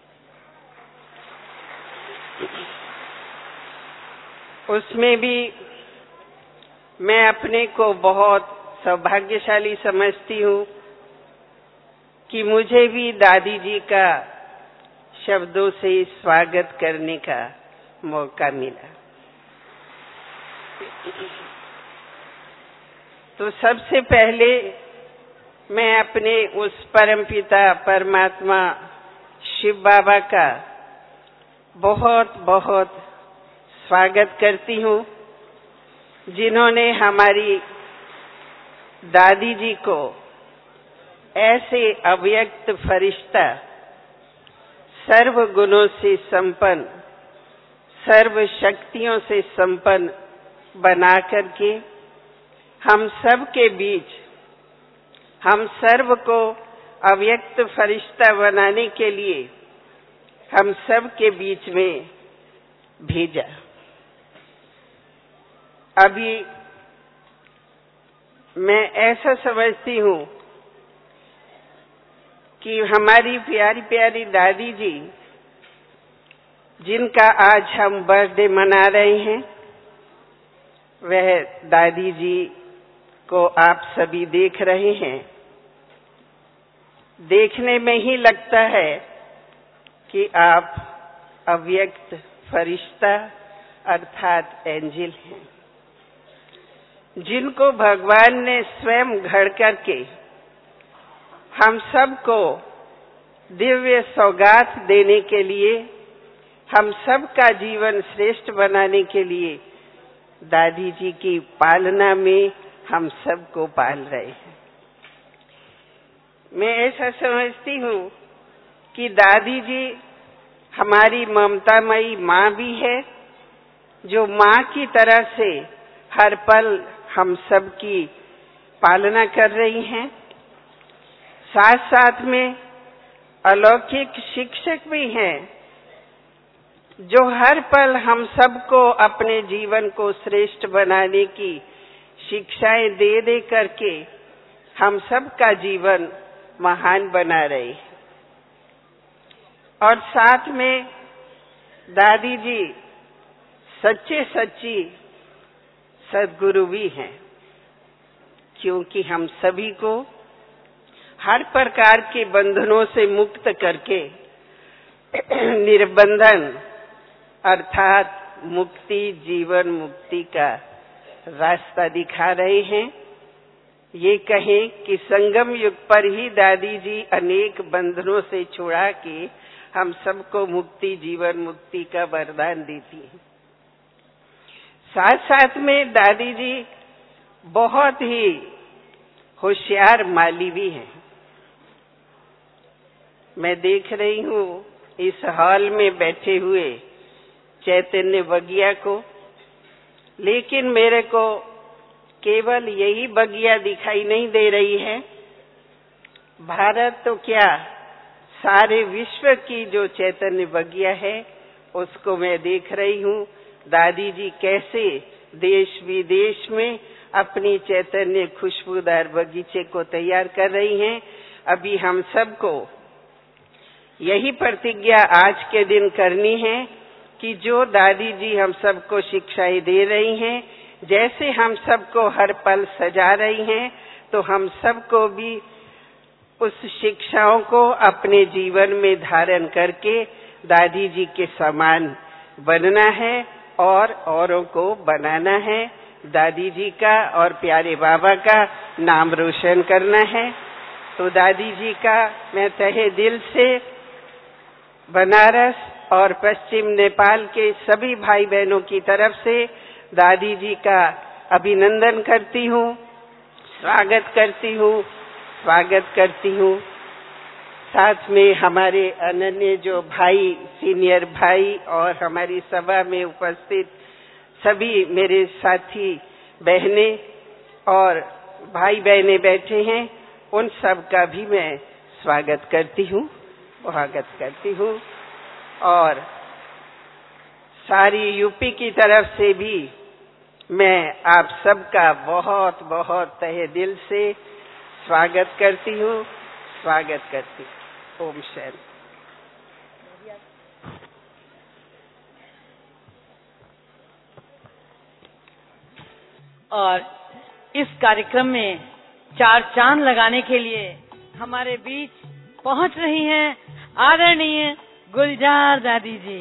उसमें भी मैं अपने को बहुत सौभाग्यशाली समझती हूँ कि मुझे भी दादी जी का शब्दों से स्वागत करने का मौका मिला। तो सबसे पहले मैं अपने उस परमपिता परमात्मा शिव बाबा का बहुत बहुत स्वागत करती हूँ, जिन्होंने हमारी दादी जी को ऐसे अव्यक्त फरिश्ता, सर्व गुणों से संपन्न, सर्व शक्तियों से संपन्न बना करके हम सब के बीच, हम सर्व को अव्यक्त फरिश्ता बनाने के लिए हम सब के बीच में भेजा। अभी मैं ऐसा समझती हूँ कि हमारी प्यारी प्यारी दादी जी, जिनका आज हम बर्थडे मना रहे हैं, वह दादी जी को आप सभी देख रहे हैं। देखने में ही लगता है कि आप अव्यक्त फरिश्ता अर्थात एंजल हैं, जिनको भगवान ने स्वयं घड़ करके हम सबको दिव्य सौगात देने के लिए, हम सबका जीवन श्रेष्ठ बनाने के लिए दादी जी की पालना में हम सबको पाल रहे हैं। मैं ऐसा समझती हूँ कि दादी जी हमारी ममतामयी माँ भी है, जो माँ की तरह से हर पल हम सब की पालना कर रही हैं। साथ साथ में अलौकिक शिक्षक भी हैं, जो हर पल हम सबको अपने जीवन को श्रेष्ठ बनाने की शिक्षाएं दे दे करके हम सबका जीवन महान बना रहे हैं। और साथ में दादी जी सच्चे सच्ची सद्गुरु भी हैं, क्योंकि हम सभी को हर प्रकार के बंधनों से मुक्त करके निर्बंधन अर्थात मुक्ति, जीवन मुक्ति का रास्ता दिखा रहे हैं। ये कहें कि संगम युग पर ही दादी जी अनेक बंधनों से छुड़ा के हम सबको मुक्ति, जीवन मुक्ति का वरदान देती है। साथ साथ में दादी जी बहुत ही होशियार माली भी हैं। मैं देख रही हूँ इस हॉल में बैठे हुए चैतन्य बगिया को, लेकिन मेरे को केवल यही बगिया दिखाई नहीं दे रही है। भारत तो क्या, सारे विश्व की जो चैतन्य बगिया है उसको मैं देख रही हूँ। दादी जी कैसे देश विदेश में अपनी चैतन्य खुशबूदार बगीचे को तैयार कर रही हैं। अभी हम सबको यही प्रतिज्ञा आज के दिन करनी है कि जो दादी जी हम सबको शिक्षाएं दे रही हैं, जैसे हम सबको हर पल सजा रही हैं, तो हम सबको भी उस शिक्षाओं को अपने जीवन में धारण करके दादी जी के समान बनना है और औरों को बनाना है। दादी जी का और प्यारे बाबा का नाम रोशन करना है। तो दादी जी का मैं तहे दिल से बनारस और पश्चिम नेपाल के सभी भाई बहनों की तरफ से दादी जी का अभिनंदन करती हूँ, स्वागत करती हूँ, स्वागत करती हूँ। साथ में हमारे अनन्य जो भाई, सीनियर भाई और हमारी सभा में उपस्थित सभी मेरे साथी बहनें और भाई बहनें बैठे हैं, उन सब का भी मैं स्वागत करती हूँ, स्वागत करती हूँ। और सारी यूपी की तरफ से भी मैं आप सबका बहुत बहुत तहे दिल से स्वागत करती हूँ, स्वागत करती हूँ। ओम शांति। और इस कार्यक्रम में चार चांद लगाने के लिए हमारे बीच पहुंच रही हैं आदरणीय गुलजार दादी जी।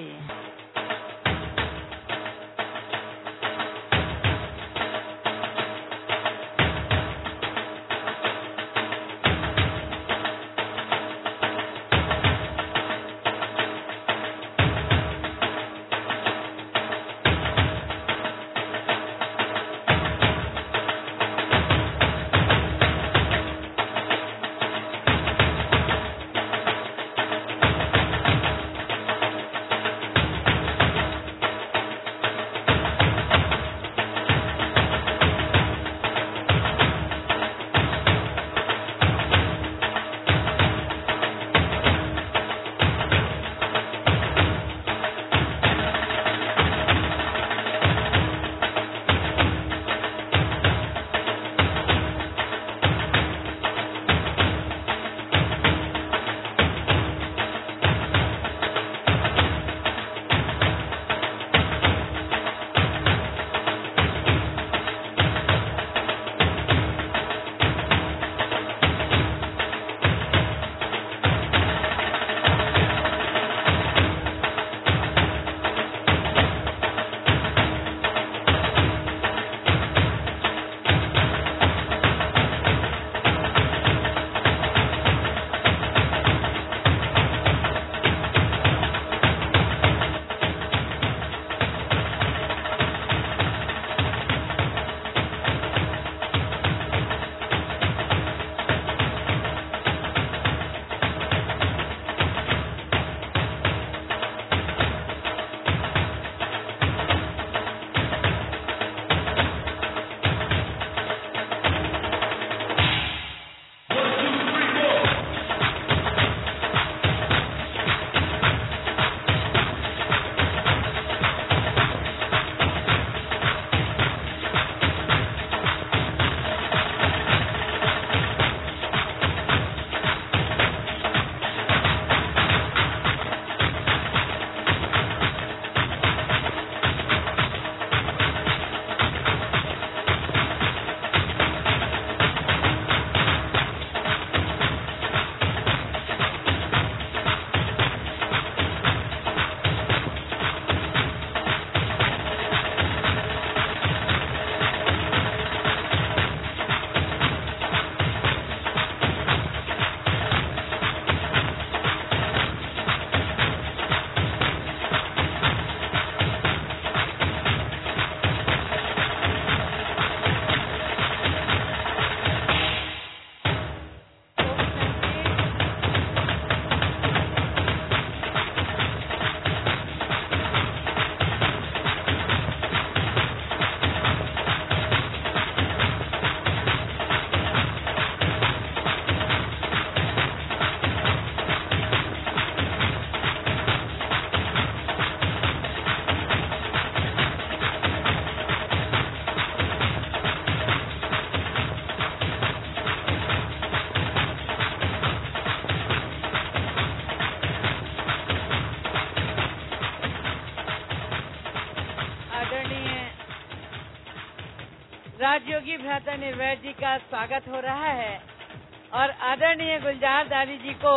राजयोगी भ्राता निर्वैर जी का स्वागत हो रहा है और आदरणीय गुलजार दादी जी को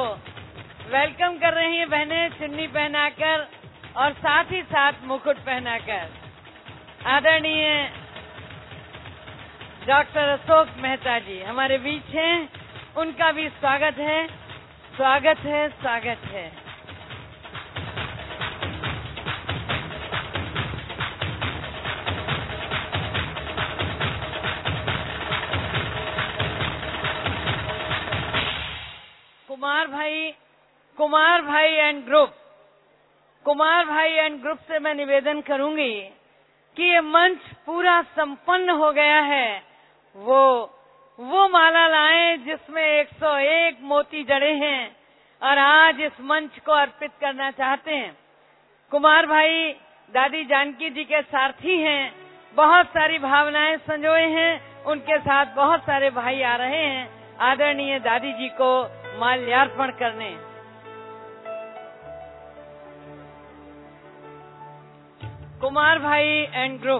वेलकम कर रही हैं बहनें चुन्नी पहनाकर और साथ ही साथ मुकुट पहनाकर। आदरणीय डॉक्टर अशोक मेहता जी हमारे बीच हैं, उनका भी स्वागत है, स्वागत है, स्वागत है। कुमार भाई, कुमार भाई एंड ग्रुप, कुमार भाई एंड ग्रुप से मैं निवेदन करूंगी कि ये मंच पूरा संपन्न हो गया है। वो वो माला लाएं जिसमें एक सौ एक मोती जड़े हैं और आज इस मंच को अर्पित करना चाहते हैं। कुमार भाई दादी जानकी जी के सारथी हैं, बहुत सारी भावनाएं संजोए हैं, उनके साथ बहुत सारे भाई आ रहे हैं आदरणीय दादी जी को माल्यार्पण करने। कुमार भाई एंड ग्रुप,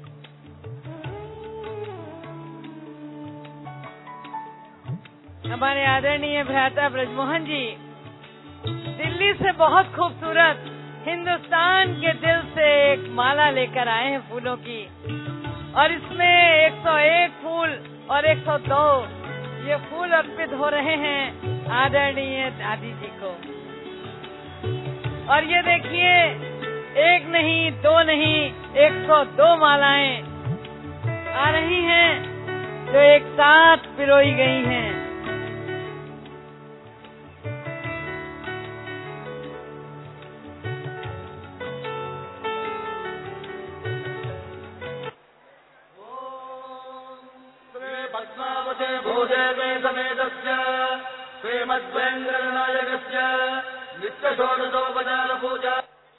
हमारे आदरणीय भ्राता ब्रजमोहन जी दिल्ली से बहुत खूबसूरत हिंदुस्तान के दिल से एक माला लेकर आए हैं फूलों की, और इसमें एक सौ एक फूल और एक सौ दो ये फूल अर्पित हो रहे हैं आदरणीय दादी जी को। और ये देखिए, एक नहीं, दो नहीं, एक सौ दो मालाएं आ रही हैं जो एक साथ पिरोई गई हैं। श्रीमद्वेन्द्रनायकस्य नित्यषोडशोपचार पूजा।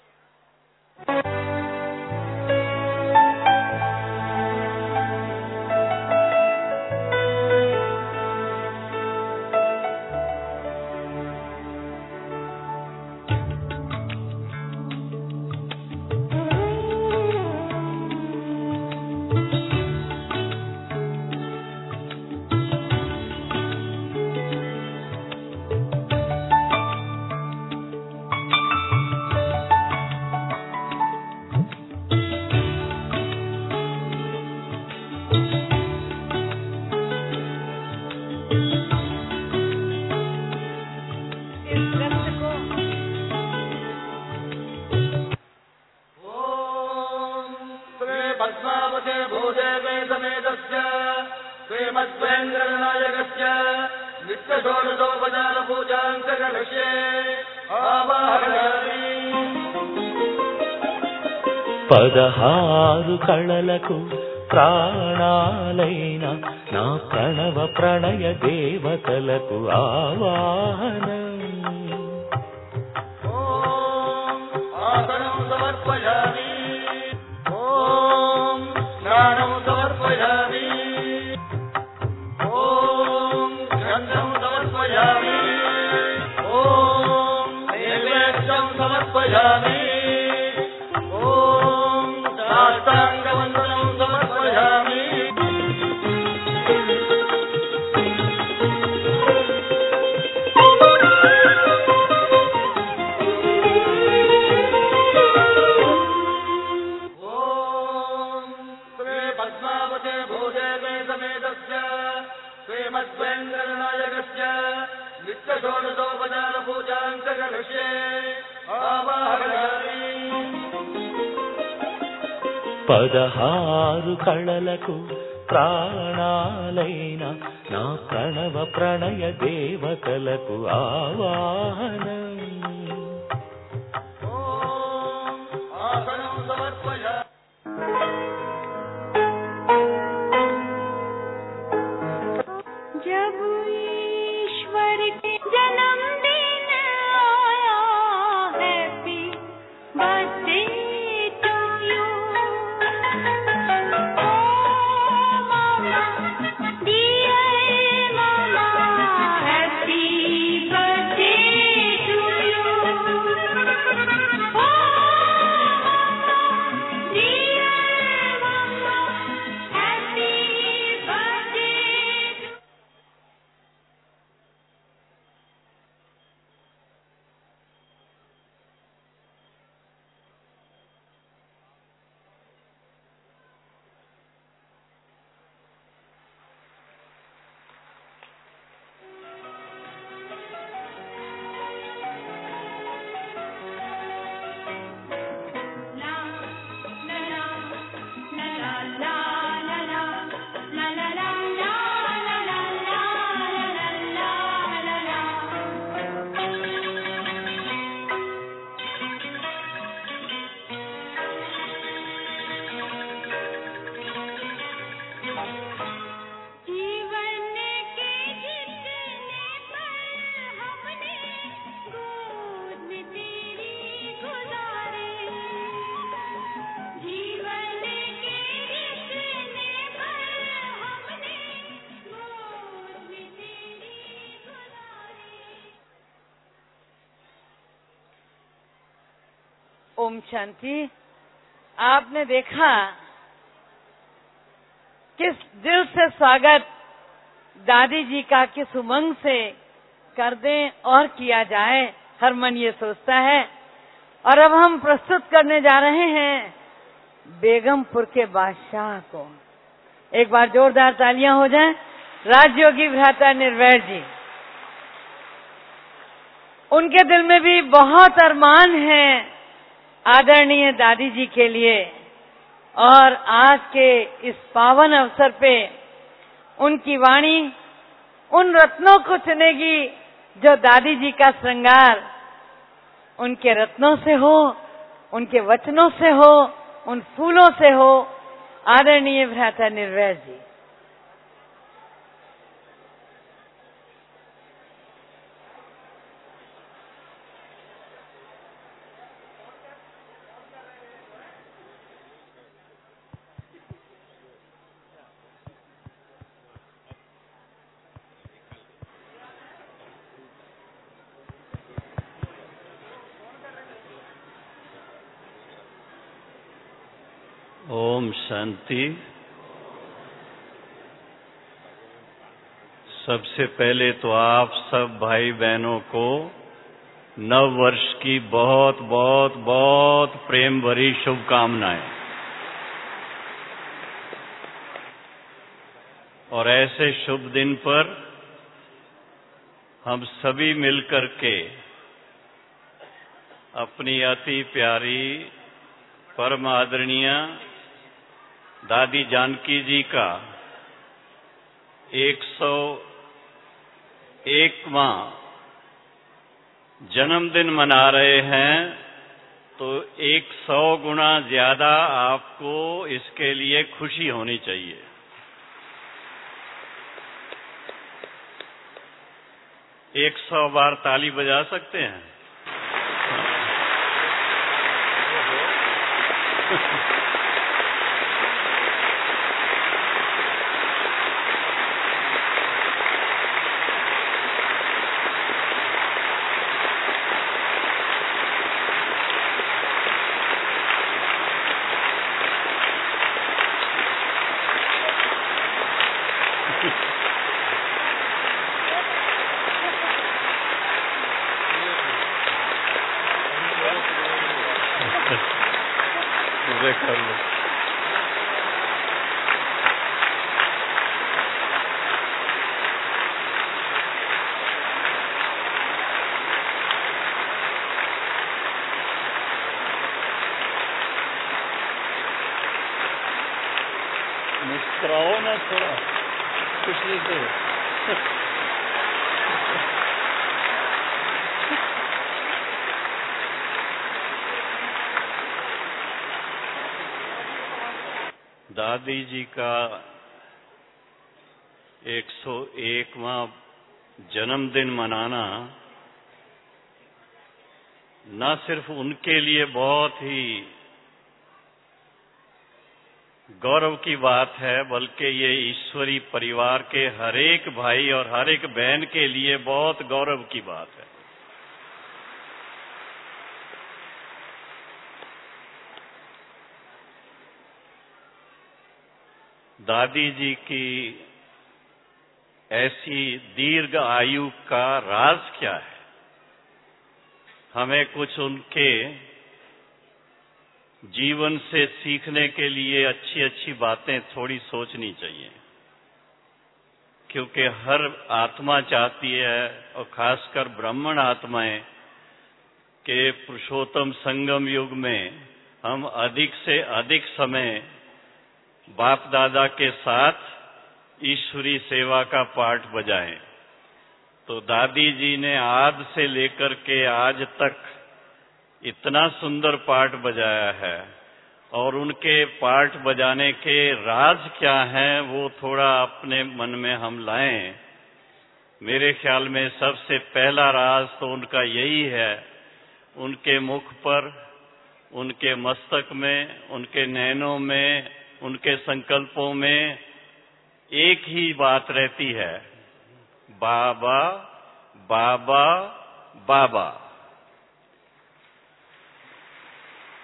श्रीमद्वेन्द्रनायकस्य नित्यषोडशोपचार पूजान्तर्गलक्ष्ये आवाहयामि। పదహారు కళలకు ప్రాణాలైన నా ప్రణవ ప్రణయ దేవతలకు ఆవాహనం. ఓం ఆసనం సమర్పయామి, ఓం స్నానం సమర్పయామి, ఓం గంధం సమర్పయామి, ఓం నైవేద్యం సమర్పయామి, సాష్టాంగవందనం సమర్పయామి. ఓం శ్రీ పద్మావతే భూదేవే సమేతస్య శ్రీమద్వేంద్రనాయకస్య నిత్యషోడశోపచార పూజాంతర్గలక్ష్యే ఆవాహయామి. పదహారు కళలకు ప్రాణాలైన నా ప్రణవ ప్రణయ దేవతలకు ఆవాహనం. ఓం ఆసనం సమర్పయామి. जब ईश्वर के जन्मदिन आया, हैप्पी बर्थडे टू यू। ओ मामा, डियर मामा, हैप्पी बर्थडे टू यू। ओ मामा, डियर ओम शांति। आपने देखा किस दिल से स्वागत दादी जी का किस उमंग से कर दें और किया जाए, हर मन ये सोचता है। और अब हम प्रस्तुत करने जा रहे हैं बेगमपुर के बादशाह को। एक बार जोरदार तालियां हो जाएं। राजयोगी भ्राता निर्वैर जी, उनके दिल में भी बहुत अरमान है आदरणीय दादी जी के लिए, और आज के इस पावन अवसर पे उनकी वाणी उन रत्नों को चुनेगी जो दादी जी का श्रृंगार उनके रत्नों से हो, उनके वचनों से हो, उन फूलों से हो। आदरणीय भ्राता निर्वैर जी। ओम शांति। सबसे पहले तो आप सब भाई बहनों को नव वर्ष की बहुत बहुत बहुत प्रेम भरी शुभकामनाएं। और ऐसे शुभ दिन पर हम सभी मिलकर के अपनी अति प्यारी परम आदरणीय दादी जानकी जी का एक सौ एकवां जन्मदिन मना रहे हैं, तो एक सौ गुना ज्यादा आपको इसके लिए खुशी होनी चाहिए। एक सौ बार ताली बजा सकते हैं। कर लो। मुस्कुराओ ना थोड़ा, खुशी से। दादी जी का एक सौ एकवां जन्मदिन मनाना न सिर्फ उनके लिए बहुत ही गौरव की बात है, बल्कि ये ईश्वरी परिवार के हर एक भाई और हर एक बहन के लिए बहुत गौरव की बात है। दादी जी की ऐसी दीर्घ आयु का राज क्या है? हमें कुछ उनके जीवन से सीखने के लिए अच्छी अच्छी बातें थोड़ी सोचनी चाहिए, क्योंकि हर आत्मा चाहती है, और खासकर ब्राह्मण आत्माएं, के पुरुषोत्तम संगम युग में हम अधिक से अधिक समय बाप दादा के साथ ईश्वरी सेवा का पाठ बजाएं। तो दादी जी ने आज से लेकर के आज तक इतना सुंदर पाठ बजाया है, और उनके पाठ बजाने के राज क्या हैं वो थोड़ा अपने मन में हम लाएं। मेरे ख्याल में सबसे पहला राज तो उनका यही है, उनके मुख पर, उनके मस्तक में, उनके नैनों में, उनके संकल्पों में एक ही बात रहती है, बाबा बाबा बाबा।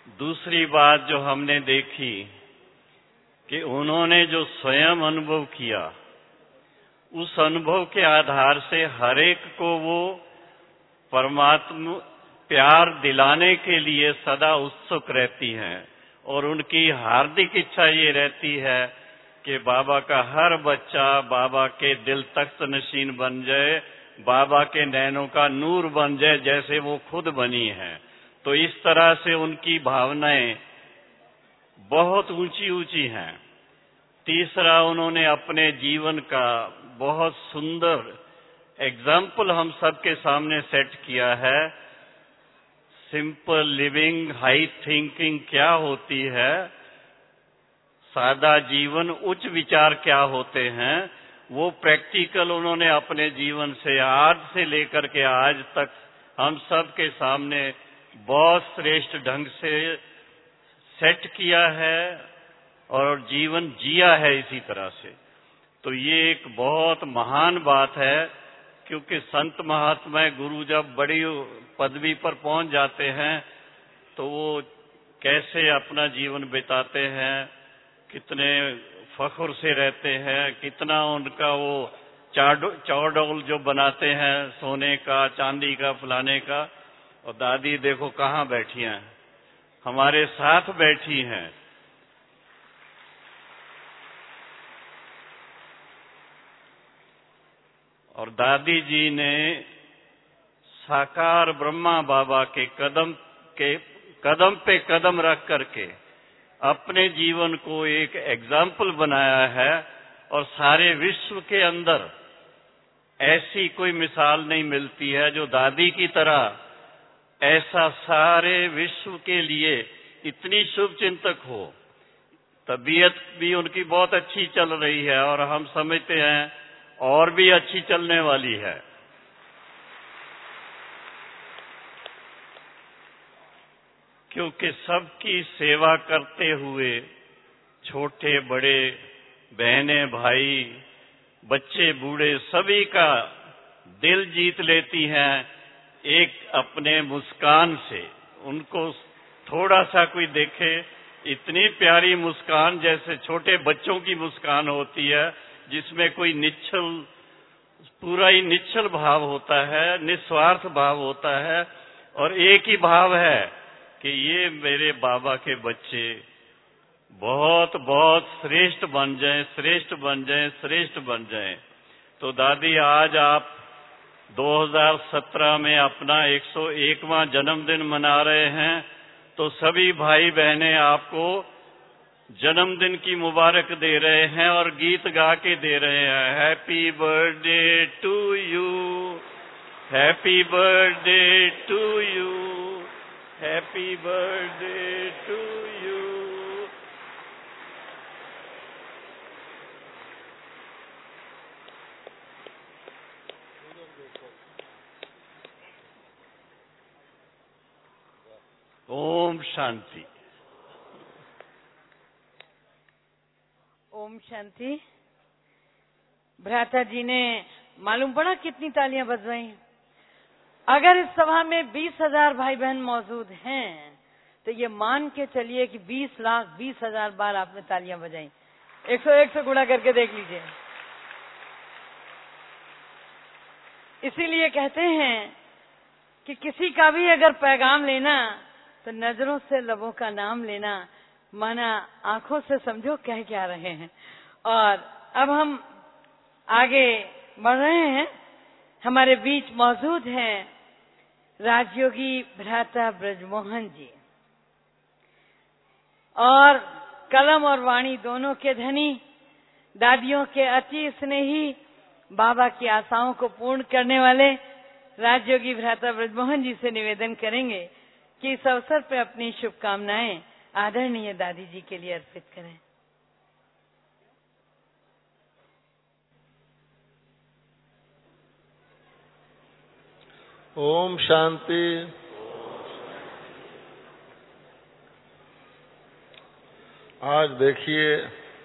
दूसरी बात जो हमने देखी कि उन्होंने जो स्वयं अनुभव किया, उस अनुभव के आधार से हर एक को वो परमात्मा प्यार दिलाने के लिए सदा उत्सुक रहती हैं और उनकी हार्दिक इच्छा ये रहती है कि बाबा का हर बच्चा बाबा के दिल तख्त नशीन बन जाए, बाबा के नैनों का नूर बन जाए जैसे वो खुद बनी है। तो इस तरह से उनकी भावनाएं बहुत ऊंची ऊंची हैं। तीसरा, उन्होंने अपने जीवन का बहुत सुंदर एग्जाम्पल हम सबके सामने सेट किया है। सिंपल लिविंग, हाई थिंकिंग क्या होती है, सादा जीवन, उच्च विचार क्या होते हैं, वो प्रैक्टिकल उन्होंने अपने जीवन से आज से लेकर के आज तक हम सब के सामने बहुत श्रेष्ठ ढंग से सेट किया है और जीवन जिया है इसी तरह से। तो ये एक बहुत महान बात है, क्योंकि संत महात्मा गुरु जब बड़ी पदवी पर पहुंच जाते हैं तो वो कैसे अपना जीवन बिताते हैं, कितने फख्र से रहते हैं, कितना उनका वो चौडोल जो बनाते हैं सोने का, चांदी का, फलाने का। और दादी देखो कहाँ बैठी हैं, हमारे साथ बैठी हैं। और दादी जी ने साकार ब्रह्मा बाबा के कदम के कदम पे कदम रख करके अपने जीवन को एक एग्जाम्पल बनाया है और सारे विश्व के अंदर ऐसी कोई मिसाल नहीं मिलती है जो दादी की तरह ऐसा सारे विश्व के लिए इतनी शुभ चिंतक हो। तबीयत भी उनकी बहुत अच्छी चल रही है और हम समझते हैं और भी अच्छी चलने वाली है। क्योंकि सबकी सेवा करते हुए छोटे बड़े, बहनें भाई, बच्चे बूढ़े, सभी का दिल जीत लेती हैं एक अपने मुस्कान से। उनको थोड़ा सा कोई देखे, इतनी प्यारी मुस्कान जैसे छोटे बच्चों की मुस्कान होती है, जिसमें कोई निश्चल, पूरा ही निश्चल भाव होता है, निस्वार्थ भाव होता है और एक ही भाव है कि ये मेरे बाबा के बच्चे बहुत बहुत श्रेष्ठ बन जाएं, श्रेष्ठ बन जाएं, श्रेष्ठ बन जाएं। तो दादी, आज आप दो हज़ार सत्रह में अपना एक सौ एकवां जन्मदिन मना रहे हैं, तो सभी भाई बहनें आपको जन्मदिन की मुबारक दे रहे हैं और गीत गा के दे रहे हैं। Happy birthday to you, happy birthday to you, happy birthday to you. ओम शांति। ओम शांति। भ्राता जी ने मालूम पड़ा कितनी तालियां बजवाई। अगर इस सभा में बीस हजार भाई बहन मौजूद हैं तो ये मान के चलिए कि बीस लाख बीस हजार बार आपने तालियां बजाई। एक सौ एक से गुणा करके देख लीजिए। इसीलिए कहते हैं कि किसी का भी अगर पैगाम लेना तो नजरों से लबों का नाम लेना, माना आंखों से समझो कह क्या रहे हैं। और अब हम आगे बढ़ रहे हैं। हमारे बीच मौजूद हैं राजयोगी भ्राता ब्रजमोहन जी, और कलम और वाणी दोनों के धनी, दादियों के अति स्नेही, बाबा की आशाओं को पूर्ण करने वाले राजयोगी भ्राता ब्रजमोहन जी से निवेदन करेंगे कि इस अवसर पर अपनी शुभकामनाएं आदरणीय दादी जी के लिए अर्पित करें। ओम शांति। आज देखिए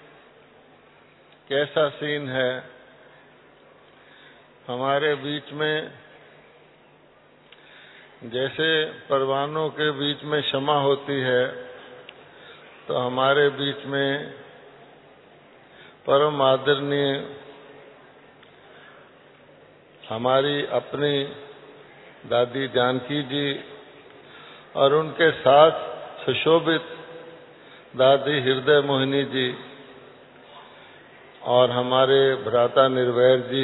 कैसा सीन है। हमारे बीच में जैसे परवानों के बीच में क्षमा होती है, तो हमारे बीच में परम आदरणीय हमारी अपनी दादी जानकी जी और उनके साथ सुशोभित दादी हृदय मोहिनी जी और हमारे भ्राता निर्वैर जी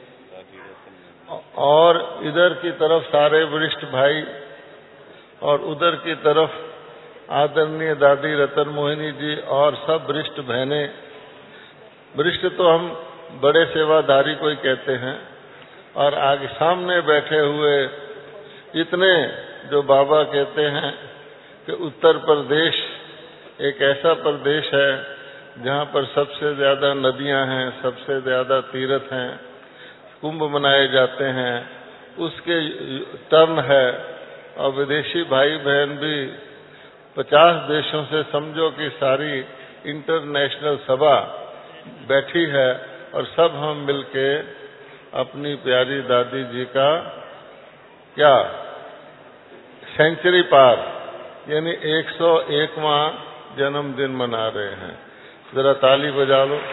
और इधर की तरफ सारे वरिष्ठ भाई और उधर की तरफ आदरणीय दादी रतन मोहिनी जी और सब वरिष्ठ बहनें। वरिष्ठ तो हम बड़े सेवाधारी को ही कहते हैं, और आगे सामने बैठे हुए इतने जो बाबा कहते हैं कि उत्तर प्रदेश एक ऐसा प्रदेश है जहाँ पर सबसे ज्यादा नदियाँ हैं, सबसे ज्यादा तीर्थ हैं, कुंभ मनाए जाते हैं, उसके टर्न है। और विदेशी भाई बहन भी पचास देशों से समझो कि सारी इंटरनेशनल सभा बैठी है, और सब हम मिलके अपनी प्यारी दादी जी का क्या सेंचुरी पार यानी एक सौ एकवां जन्मदिन मना रहे हैं। जरा ताली बजा लो।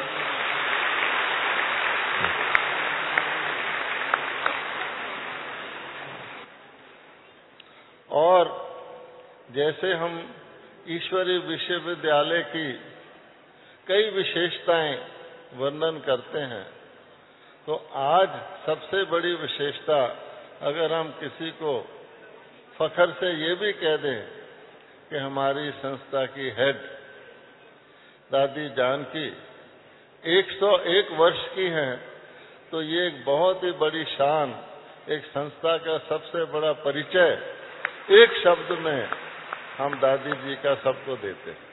और जैसे हम ईश्वरीय विश्वविद्यालय की कई विशेषताएं वर्णन करते हैं, तो आज सबसे बड़ी विशेषता अगर हम किसी को फखर से ये भी कह दें कि हमारी संस्था की हेड दादी जानकी एक सौ एक वर्ष की हैं, तो ये एक बहुत ही बड़ी शान, एक संस्था का सबसे बड़ा परिचय एक शब्द में हम दादी जी का सबको देते हैं।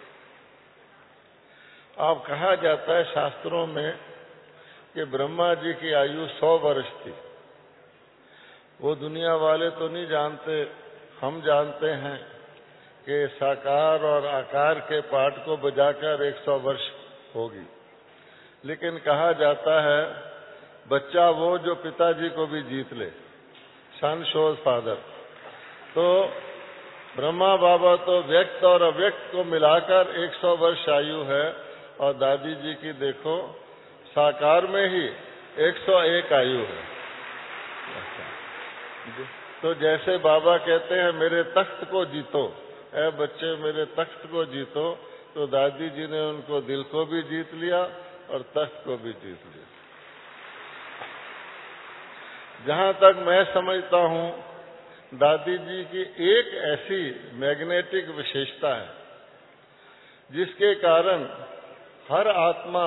अब कहा जाता है शास्त्रों में कि ब्रह्मा जी की आयु सौ वर्ष थी। वो दुनिया वाले तो नहीं जानते, हम जानते हैं कि साकार और आकार के पाठ को बजाकर एक सौ वर्ष होगी। लेकिन कहा जाता है बच्चा वो जो पिताजी को भी जीत ले, सन शोज फादर। तो ब्रह्मा बाबा तो व्यक्त और अव्यक्त को मिलाकर एक सौ वर्ष आयु है, और दादी जी की देखो साकार में ही एक सौ एक आयु है। तो जैसे बाबा कहते हैं मेरे तख्त को जीतो, ऐ बच्चे मेरे तख्त को जीतो, तो दादी जी ने उनको दिल को भी जीत लिया और तख्त को भी जीत लिया। जहां तक मैं समझता हूं, दादी जी की एक ऐसी मैग्नेटिक विशेषता है जिसके कारण हर आत्मा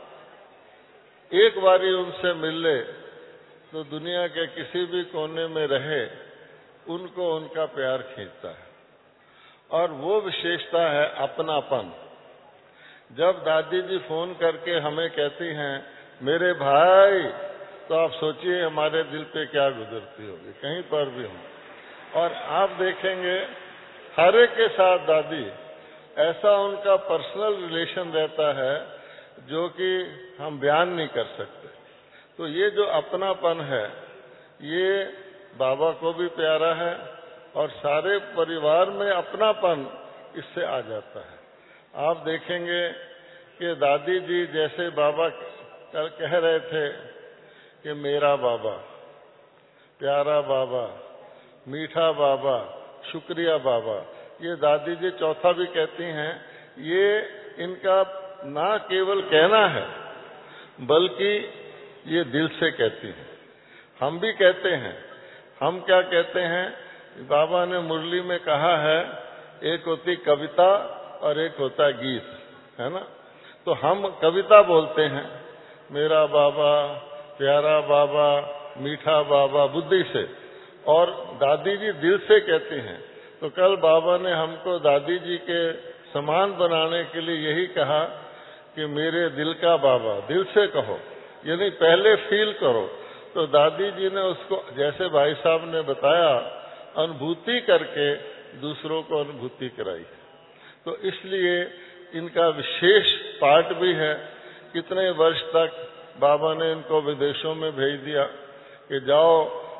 एक बारी उनसे मिल ले तो दुनिया के किसी भी कोने में रहे, उनको उनका प्यार खींचता है। और वो विशेषता है अपनापन। जब दादी जी फोन करके हमें कहती हैं मेरे भाई, तो आप सोचिए हमारे दिल पे क्या गुजरती होगी, कहीं पर भी हो। और आप देखेंगे हर एक के साथ दादी ऐसा उनका पर्सनल रिलेशन रहता है जो कि हम बयान नहीं कर सकते। तो ये जो अपनापन है, ये बाबा को भी प्यारा है और सारे परिवार में अपनापन इससे आ जाता है। आप देखेंगे कि दादी जी जैसे बाबा कल कह रहे थे कि मेरा बाबा, प्यारा बाबा, मीठा बाबा, शुक्रिया बाबा, ये दादी जी चौथा भी कहती हैं। ये इनका ना केवल कहना है बल्कि ये दिल से कहती हैं। हम भी कहते हैं। हम क्या कहते हैं? बाबा ने मुरली में कहा है एक होती कविता और एक होता गीत, है ना? तो हम कविता बोलते हैं, मेरा बाबा, प्यारा बाबा, मीठा बाबा, बुद्धि से, और दादी जी दिल से कहती हैं। तो कल बाबा ने हमको दादी जी के समान बनाने के लिए यही कहा कि मेरे दिल का बाबा, दिल से कहो, यानी पहले फील करो। तो दादी जी ने उसको, जैसे भाई साहब ने बताया, अनुभूति करके दूसरों को अनुभूति कराई। तो इसलिए इनका विशेष पाठ भी है। कितने वर्ष तक बाबा ने इनको विदेशों में भेज दिया कि जाओ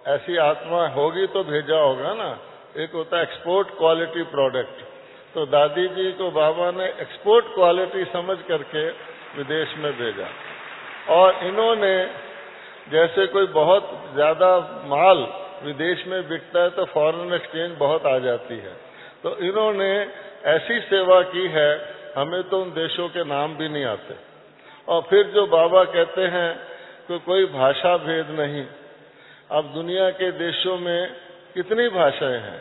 ऐसी आत्मा होगी तो भेजा होगा ना। एक होता है एक्सपोर्ट क्वालिटी प्रोडक्ट, तो दादी जी को बाबा ने एक्सपोर्ट क्वालिटी समझ करके विदेश में भेजा। और इन्होंने जैसे कोई बहुत ज्यादा माल विदेश में बिकता है तो फॉरेन एक्सचेंज बहुत आ जाती है, तो इन्होंने ऐसी सेवा की है, हमें तो उन देशों के नाम भी नहीं आते। और फिर जो बाबा कहते हैं कि कोई भाषा भेद नहीं, अब दुनिया के देशों में कितनी भाषाएं हैं,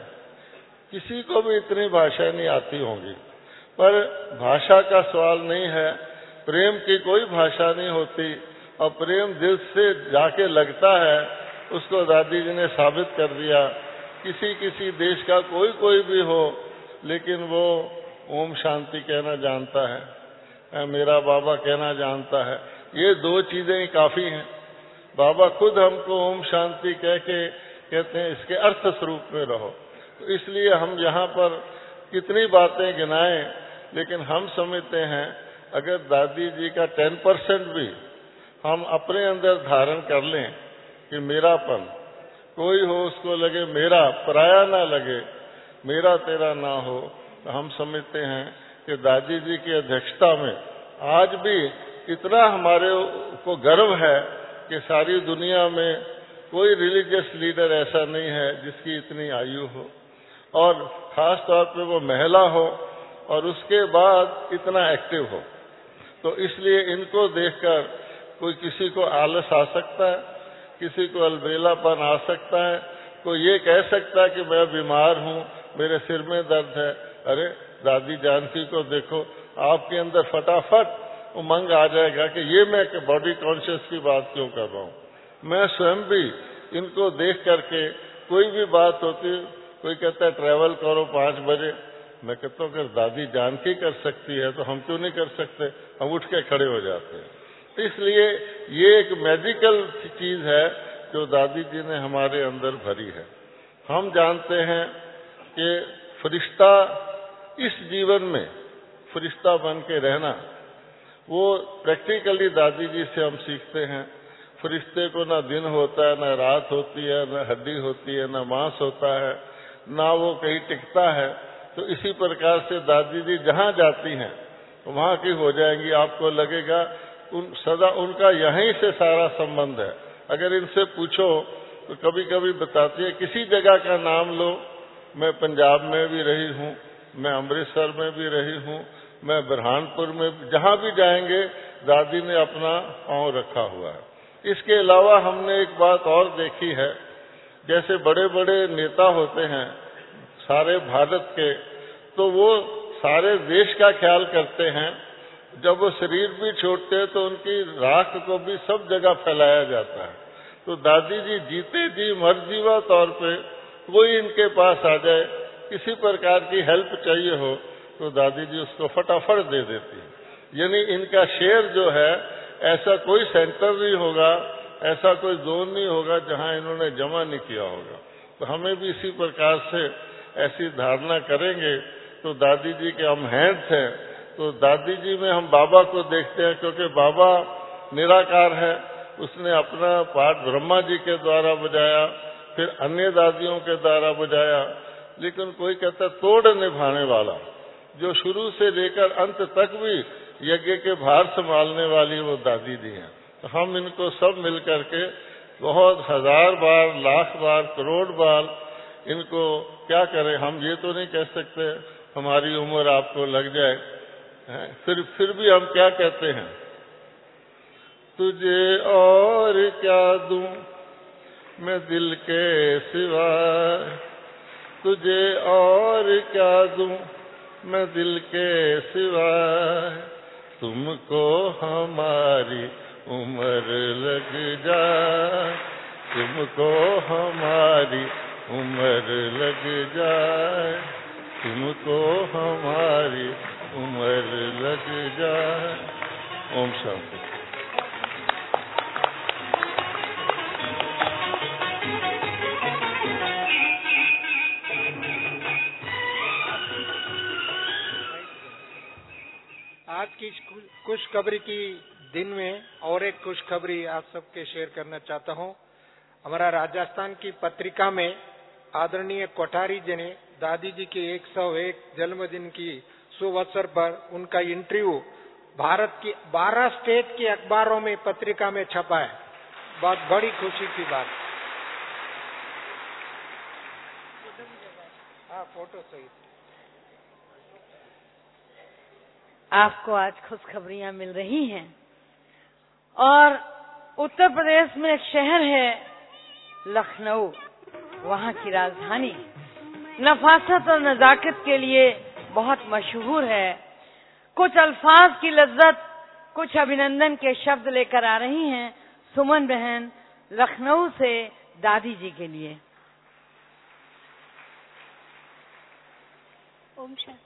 किसी को भी इतनी भाषाएं नहीं आती होंगी, पर भाषा का सवाल नहीं है, प्रेम की कोई भाषा नहीं होती, और प्रेम दिल से जाके लगता है, उसको दादी जी ने साबित कर दिया। किसी किसी देश का कोई कोई भी हो, लेकिन वो ओम शांति कहना जानता है, मेरा बाबा कहना जानता है, ये दो चीजें ही काफी हैं। बाबा खुद हमको ओम शांति कह के कहते हैं इसके अर्थ स्वरूप में रहो। तो इसलिए हम यहाँ पर कितनी बातें गिनाएं, लेकिन हम समझते हैं अगर दादी जी का टेन परसेंट भी हम अपने अंदर धारण कर लें कि मेरापन, कोई हो उसको लगे मेरा, पराया ना लगे, मेरा तेरा ना हो, तो हम समझते हैं कि दादी जी की अध्यक्षता में आज भी इतना हमारे को गर्व है कि सारी दुनिया में कोई रिलीजियस लीडर ऐसा नहीं है जिसकी इतनी आयु हो, और खास तौर पे वो महिला हो और उसके बाद इतना एक्टिव हो। तो इसलिए इनको देखकर कोई किसी को आलस आ सकता है, किसी को अलबेलापन आ सकता है, कोई ये कह सकता है कि मैं बीमार हूँ, मेरे सिर में दर्द है। अरे दादी जानकी को देखो, आपके अंदर फटाफट उमंग आ जाएगा कि ये मैं बॉडी कॉन्शियस की बात क्यों कर रहा हूँ। मैं स्वयं भी इनको देख करके कोई भी बात होती, कोई कहता है ट्रैवल करो पाँच बजे, मैं कहता हूँ अगर दादी जानकी कर सकती है तो हम क्यों नहीं कर सकते, हम उठ के खड़े हो जाते हैं। इसलिए ये एक मैजिकल चीज है जो दादी जी ने हमारे अंदर भरी है। हम जानते हैं कि फरिश्ता इस जीवन में फरिश्ता बन के रहना, वो प्रैक्टिकली दादी जी से हम सीखते हैं। फरिश्ते को ना दिन होता है, ना रात होती है, ना हड्डी होती है, ना मांस होता है, ना वो कहीं टिकता है। तो इसी प्रकार से दादी जी जहाँ जाती हैं वहाँ की हो जाएंगी। आपको लगेगा उन सदा उनका यहीं से सारा संबंध है। अगर इनसे पूछो तो कभी कभी बताती है, किसी जगह का नाम लो, मैं पंजाब में भी रही हूँ, मैं अमृतसर में भी रही हूँ, मैं बुरहानपुर में, जहाँ भी जाएंगे दादी ने अपना पांव रखा हुआ है। इसके अलावा हमने एक बात और देखी है, जैसे बड़े बड़े नेता होते हैं सारे भारत के, तो वो सारे देश का ख्याल करते हैं। जब वो शरीर भी छोड़ते हैं तो उनकी राख को भी सब जगह फैलाया जाता है। तो दादी जी जीते जी मर जीवा तौर पे कोई इनके पास आ जाए, किसी प्रकार की हेल्प चाहिए हो, तो दादी जी उसको फटाफट दे देती है। यानी इनका शेयर जो है, ऐसा कोई सेंटर नहीं होगा, ऐसा कोई जोन नहीं होगा जहां इन्होंने जमा नहीं किया होगा। तो हमें भी इसी प्रकार से ऐसी धारणा करेंगे तो दादी जी के हम हैंड्स हैं। तो दादी जी में हम बाबा को देखते हैं, क्योंकि बाबा निराकार है, उसने अपना पाठ ब्रह्मा जी के द्वारा बजाया, फिर अन्य दादियों के द्वारा बजाया। लेकिन कोई कहता है तोड़ निभाने वाला, जो शुरू से लेकर अंत तक भी यज्ञ के भार संभालने वाली वो दादी जी हैं। तो हम इनको सब मिल करके बहुत हजार बार, लाख बार, करोड़ बार इनको क्या करें। हम ये तो नहीं कह सकते हमारी उम्र आपको लग जाए, फिर फिर भी हम क्या कहते हैं, तुझे और क्या दूं मैं दिल के सिवा, तुझे और क्या दूं मैं दिल के सिवा, तुमको हमारी उम्र लग जाए, तुमको हमारी उम्र लग जाए, तुमको हमारी उम्र लग जाए। ओम शांति। आज की खुशखबरी की दिन में और एक खुशखबरी आप सबके शेयर करना चाहता हूँ। हमारा राजस्थान की पत्रिका में आदरणीय कोठारी जी ने दादी जी के एक सौ एक जन्मदिन की शुभ अवसर पर उनका इंटरव्यू भारत की बारह स्टेट के अखबारों में पत्रिका में छपा है। बहुत बड़ी खुशी की बात। हाँ, फोटो सहित। आपको आज खुशखबरियां मिल रही हैं और उत्तर प्रदेश में एक शहर है लखनऊ, वहाँ की राजधानी नफासत और नजाकत के लिए बहुत मशहूर है। कुछ अल्फाज की लज्जत, कुछ अभिनंदन के शब्द लेकर आ रही हैं सुमन बहन लखनऊ से दादी जी के लिए। ओम शांति।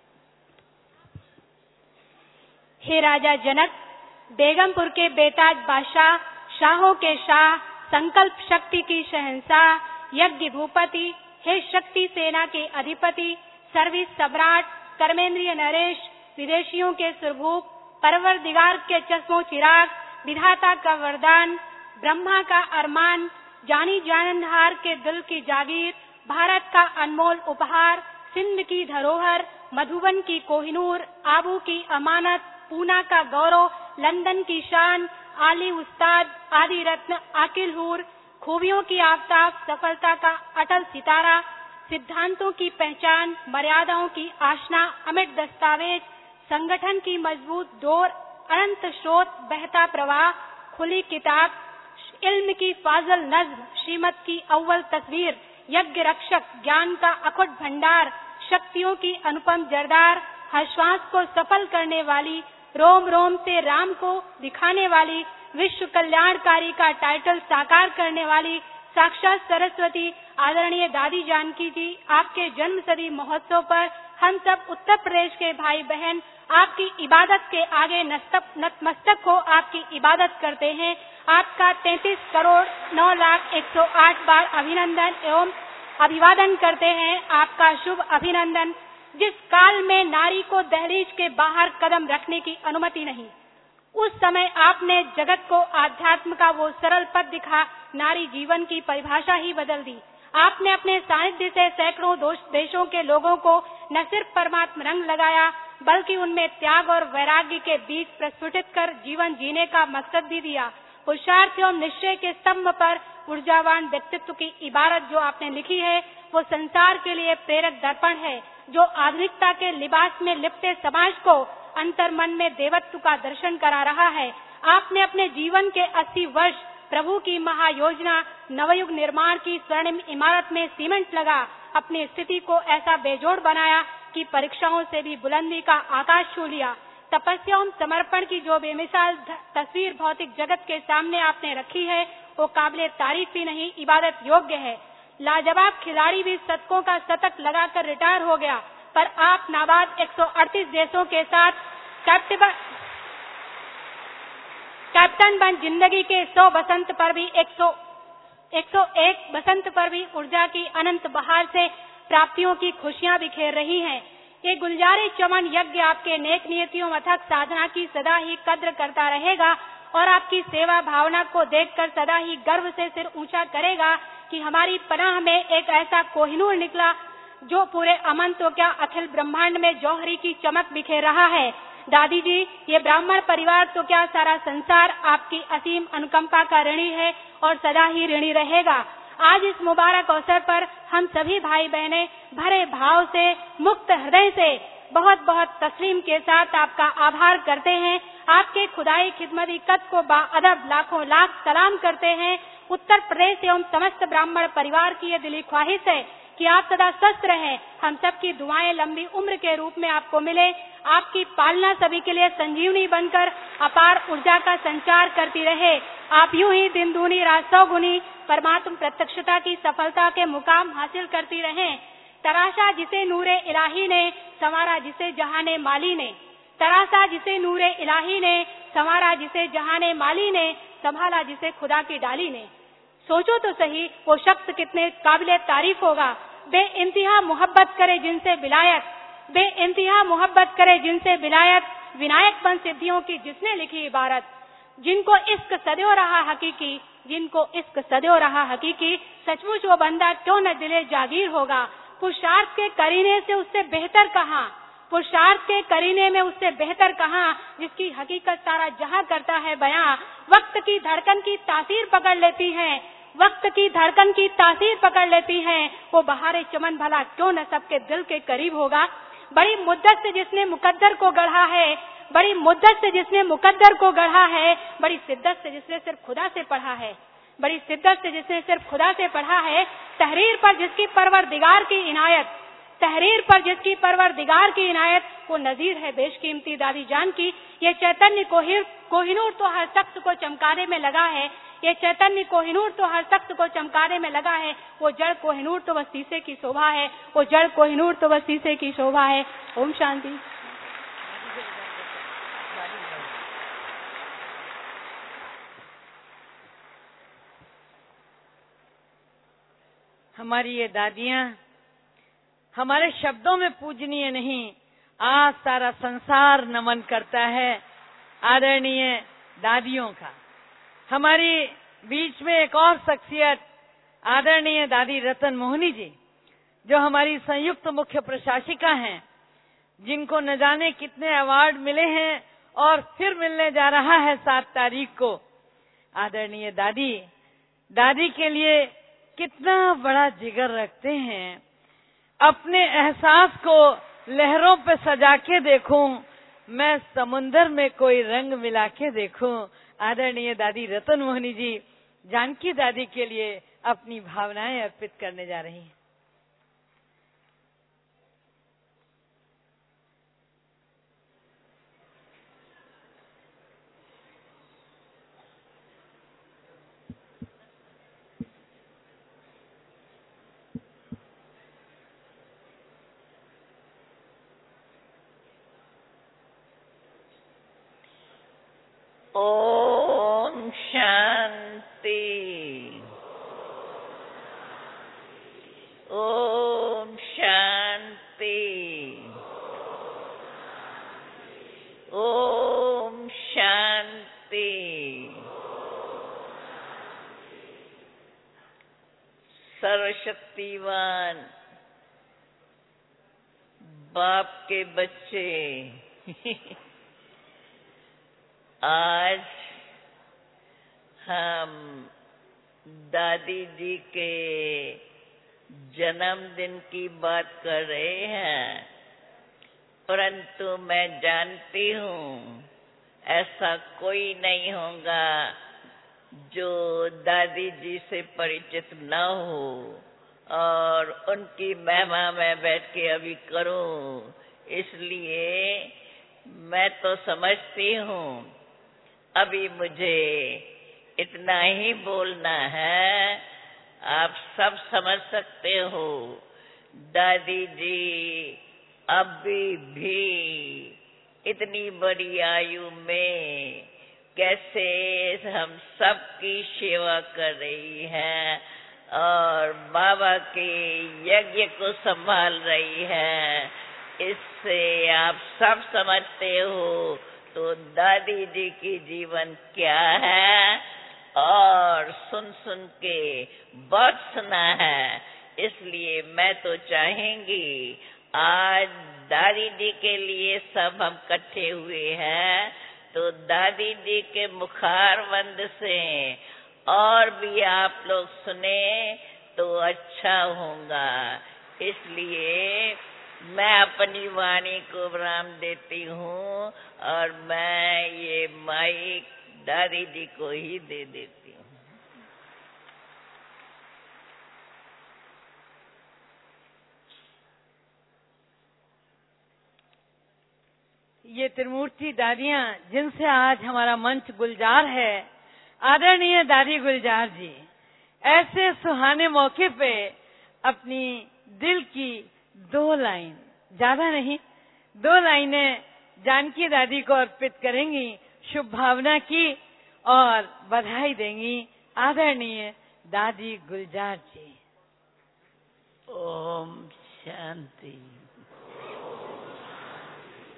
हे राजा जनक, बेगमपुर के बेताज बादशाह, शाहों के शाह, संकल्प शक्ति की शहंशाह, यज्ञ भूपति, हे शक्ति सेना के अधिपति, सर्विस सम्राट, कर्मेंद्रिय नरेश, विदेशियों के सुरभूप, परवरदिगार के चश्मो चिराग, विधाता का वरदान, ब्रह्मा का अरमान, जानी जाननहार के दिल की जागीर, भारत का अनमोल उपहार, सिंध की धरोहर, मधुबन की कोहिनूर, आबू की अमानत, पूना का गौरव, लंदन की शान, आली उस्ताद, आदि रत्न, आकिल हूर, खूबियों की आफताब, सफलता का अटल सितारा, सिद्धांतों की पहचान, मर्यादाओं की आशना, अमिट दस्तावेज, संगठन की मजबूत डोर, अनंत स्रोत, बहता प्रवाह, खुली किताब, इल्म की फाजल नज्म, श्रीमत की अव्वल तस्वीर, यज्ञ रक्षक, ज्ञान का अखुट भंडार, शक्तियों की अनुपम जरदार, हर श्वास को सफल करने वाली, रोम रोम से राम को दिखाने वाली, विश्व कल्याणकारी का टाइटल साकार करने वाली, साक्षात सरस्वती आदरणीय दादी जानकी जी, आपके जन्म सदी महोत्सव पर हम सब उत्तर प्रदेश के भाई बहन आपकी इबादत के आगे नतमस्तक हो आपकी इबादत करते हैं। आपका तैंतीस करोड़ नौ लाख एक सौ आठ बार अभिनंदन एवं अभिवादन करते हैं। आपका शुभ अभिनंदन। जिस काल में नारी को दहलीज के बाहर कदम रखने की अनुमति नहीं, उस समय आपने जगत को आध्यात्म का वो सरल पथ दिखा, नारी जीवन की परिभाषा ही बदल दी। आपने अपने सानिध्य से सैकड़ों देशों के लोगों को न सिर्फ परमात्मा रंग लगाया, बल्कि उनमें त्याग और वैराग्य के बीज प्रस्फुटित कर जीवन जीने का मकसद भी दिया। पुरुषार्थ एवं निश्चय के स्तंभ पर ऊर्जावान व्यक्तित्व की इबारत जो आपने लिखी है, वो संसार के लिए प्रेरक दर्पण है, जो आधुनिकता के लिबास में लिपटे समाज को अंतर मन में देवत्व का दर्शन करा रहा है। आपने अपने जीवन के अस्सी वर्ष प्रभु की महायोजना नवयुग निर्माण की स्वर्णिम इमारत में सीमेंट लगा अपनी स्थिति को ऐसा बेजोड़ बनाया कि परीक्षाओं से भी बुलंदी का आकाश छू लिया। तपस्या एवं समर्पण की जो बेमिसाल तस्वीर भौतिक जगत के सामने आपने रखी है, वो काबिले तारीफ ही नहीं, इबादत योग्य है। लाजवाब खिलाड़ी भी शतकों का शतक लगाकर रिटायर हो गया, पर आप नाबाद एक सौ अड़तीस देशों के साथ कैप्टन कैप्टन बन जिंदगी के सौ बसंत पर भी एक सौ एक बसंत पर भी ऊर्जा की अनंत बहार से प्राप्तियों की खुशियां बिखेर रही हैं। ये गुलजारी चमन यज्ञ आपके नेक नियतियों अथक साधना की सदा ही कद्र करता रहेगा और आपकी सेवा भावना को देखकर सदा ही गर्व से सिर ऊंचा करेगा कि हमारी पनाह में एक ऐसा कोहिनूर निकला जो पूरे अमन तो क्या अखिल ब्रह्मांड में जौहरी की चमक बिखेर रहा है। दादी जी, ये ब्राह्मण परिवार तो क्या सारा संसार आपकी असीम अनुकंपा का ऋणी है और सदा ही ऋणी रहेगा। आज इस मुबारक अवसर पर हम सभी भाई बहनें भरे भाव से, मुक्त हृदय से, बहुत बहुत तस्लीम के साथ आपका आभार करते हैं। आपके खुदाई खिदमती कद को बाअदब लाखों लाख सलाम करते हैं। उत्तर प्रदेश एवं समस्त ब्राह्मण परिवार की ये दिली ख्वाहिश है कि आप सदा स्वस्थ रहें। हम सबकी दुआएं लंबी उम्र के रूप में आपको मिले। आपकी पालना सभी के लिए संजीवनी बनकर अपार ऊर्जा का संचार करती रहे। आप यूं ही दिन दूनी रात सौ गुनी परमात्म प्रत्यक्षता की सफलता के मुकाम हासिल करती रहें। तराशा जिसे नूरे इलाही ने, संवारा जिसे जहाने माली ने। तराशा जिसे नूरे इलाही ने, संवारा जिसे जहाने माली ने, संभाला जिसे खुदा की डाली ने। सोचो तो सही वो शख्स कितने काबिले तारीफ होगा। बेइंतहा मोहब्बत करे जिनसे विलायत, बेइंतहा मोहब्बत करे जिनसे विलायत, विनायक बन सिद्धियों की जिसने लिखी इबारत। जिनको इश्क सदैव रहा हकीकी, जिनको इश्क सदैव रहा हकीकी, सचमुच वो बंदा क्यों न दिले जागीर होगा। पुरुषार्थ के करीने से उससे बेहतर कहाँ, पुरुषार्थ के करीने में उससे बेहतर कहाँ, जिसकी हकीकत सारा जहां करता है बयां। वक्त की धड़कन की तासीर पकड़ लेती है, वक्त की धड़कन की तासीर पकड़ लेती है, वो बहारे चमन भला क्यों न सबके दिल के करीब होगा। बड़ी मुद्दत से जिसने मुकद्दर को गढ़ा है, बड़ी मुद्दत से जिसने मुकद्दर को गढ़ा है, बड़ी शिद्दत से जिसने सिर्फ खुदा से पढ़ा है, बड़ी शिद्दत से जिसने सिर्फ खुदा से पढ़ा है। तहरीर पर जिसकी परवरदिगार की इनायत, तहरीर पर जिसकी परवरदिगार की इनायत, वो नजीर है बेशकीमती दादी जान की। ये चैतन्य कोहिनूर तो हर शख्स को चमकाने में लगा है, ये चैतन्य कोहिनूर तो हर शख्स को चमकाने में लगा है। वो जड़ कोहिनूर तो बस शीशे की शोभा है, वो जड़ कोहिनूर तो बस शीशे की शोभा है। ओम शांति। हमारी ये दादियां हमारे शब्दों में पूजनीय नहीं, आज सारा संसार नमन करता है आदरणीय दादियों का। हमारी बीच में एक और शख्सियत आदरणीय दादी रतन मोहनी जी, जो हमारी संयुक्त मुख्य प्रशासिका हैं, जिनको न जाने कितने अवार्ड मिले हैं और फिर मिलने जा रहा है सात तारीख को। आदरणीय दादी दादी के लिए कितना बड़ा जिगर रखते हैं। अपने एहसास को लहरों पे सजा के देखूं, मैं समुंदर में कोई रंग मिला के देखूं। आदरणीय दादी रतन मोहनी जी जानकी दादी के लिए अपनी भावनाएं अर्पित करने जा रही हैं। ओम शांति, ओम शांति, ओम शांति। सर्वशक्तिवान बाप के बच्चे, आज हम दादी जी के जन्मदिन की बात कर रहे हैं, परंतु मैं जानती हूँ ऐसा कोई नहीं होगा जो दादी जी से परिचित न हो और उनकी महिमा में बैठ के अभी करूँ। इसलिए मैं तो समझती हूँ अभी मुझे इतना ही बोलना है, आप सब समझ सकते हो। दादी जी अभी भी इतनी बड़ी आयु में कैसे हम सब की सेवा कर रही हैं और बाबा के यज्ञ को संभाल रही हैं। इससे आप सब समझते हो तो दादी जी की जीवन क्या है, और सुन सुन के बहुत सुना है। इसलिए मैं तो चाहेंगी आज दादी जी के लिए सब हम इकट्ठे हुए हैं, तो दादी जी के मुखारबंद से और भी आप लोग सुने तो अच्छा होगा। इसलिए मैं अपनी वाणी को विराम देती हूँ और मैं ये माइक दादी जी को ही दे देती हूँ। ये त्रिमूर्ति दादियाँ जिनसे आज हमारा मंच गुलजार है, आदरणीय दादी गुलजार जी ऐसे सुहाने मौके पे अपनी दिल की दो लाइन, ज्यादा नहीं, दो लाइनें जानकी दादी को अर्पित करेंगी, शुभ भावना की और बधाई देंगी आदरणीय दादी गुलजार जी। ओम शांति।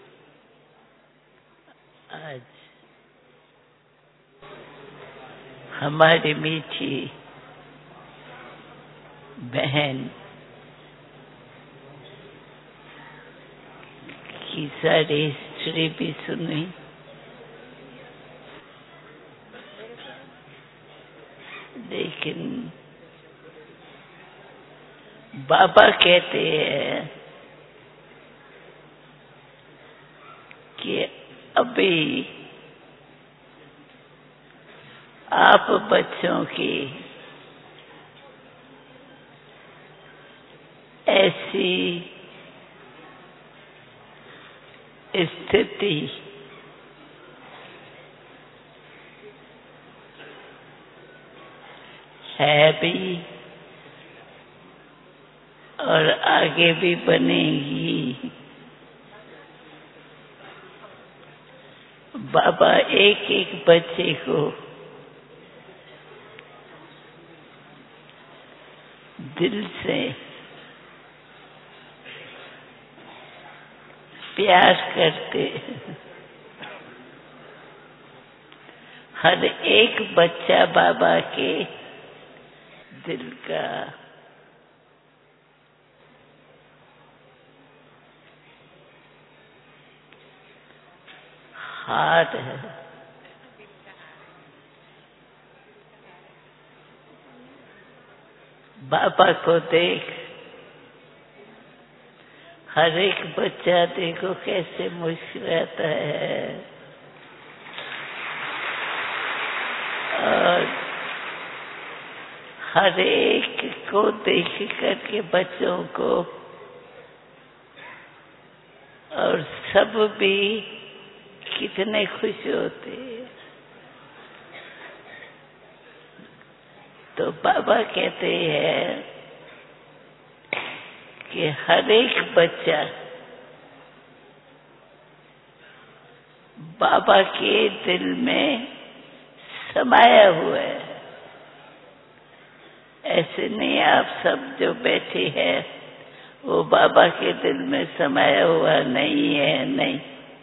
आज हमारी मीठी बहन की सारी हिस्ट्री भी सुनी। लेकिन बाबा कहते हैं कि अभी आप बच्चों की ऐसी स्थिति है भी और आगे भी बनेगी। बाबा एक एक बच्चे को दिल से प्यार करते। हर एक बच्चा बाबा के दिल का हार है। बाबा को देख, हर एक बच्चा देखो कैसे मुस्कुराता है। और हर एक को देख करके बच्चों को, और सब भी कितने खुश होते हैं। तो बाबा कहते हैं कि हर एक बच्चा बाबा के दिल में समाया हुआ है। ऐसे नहीं आप सब जो बैठे हैं वो बाबा के दिल में समाया हुआ नहीं है, नहीं।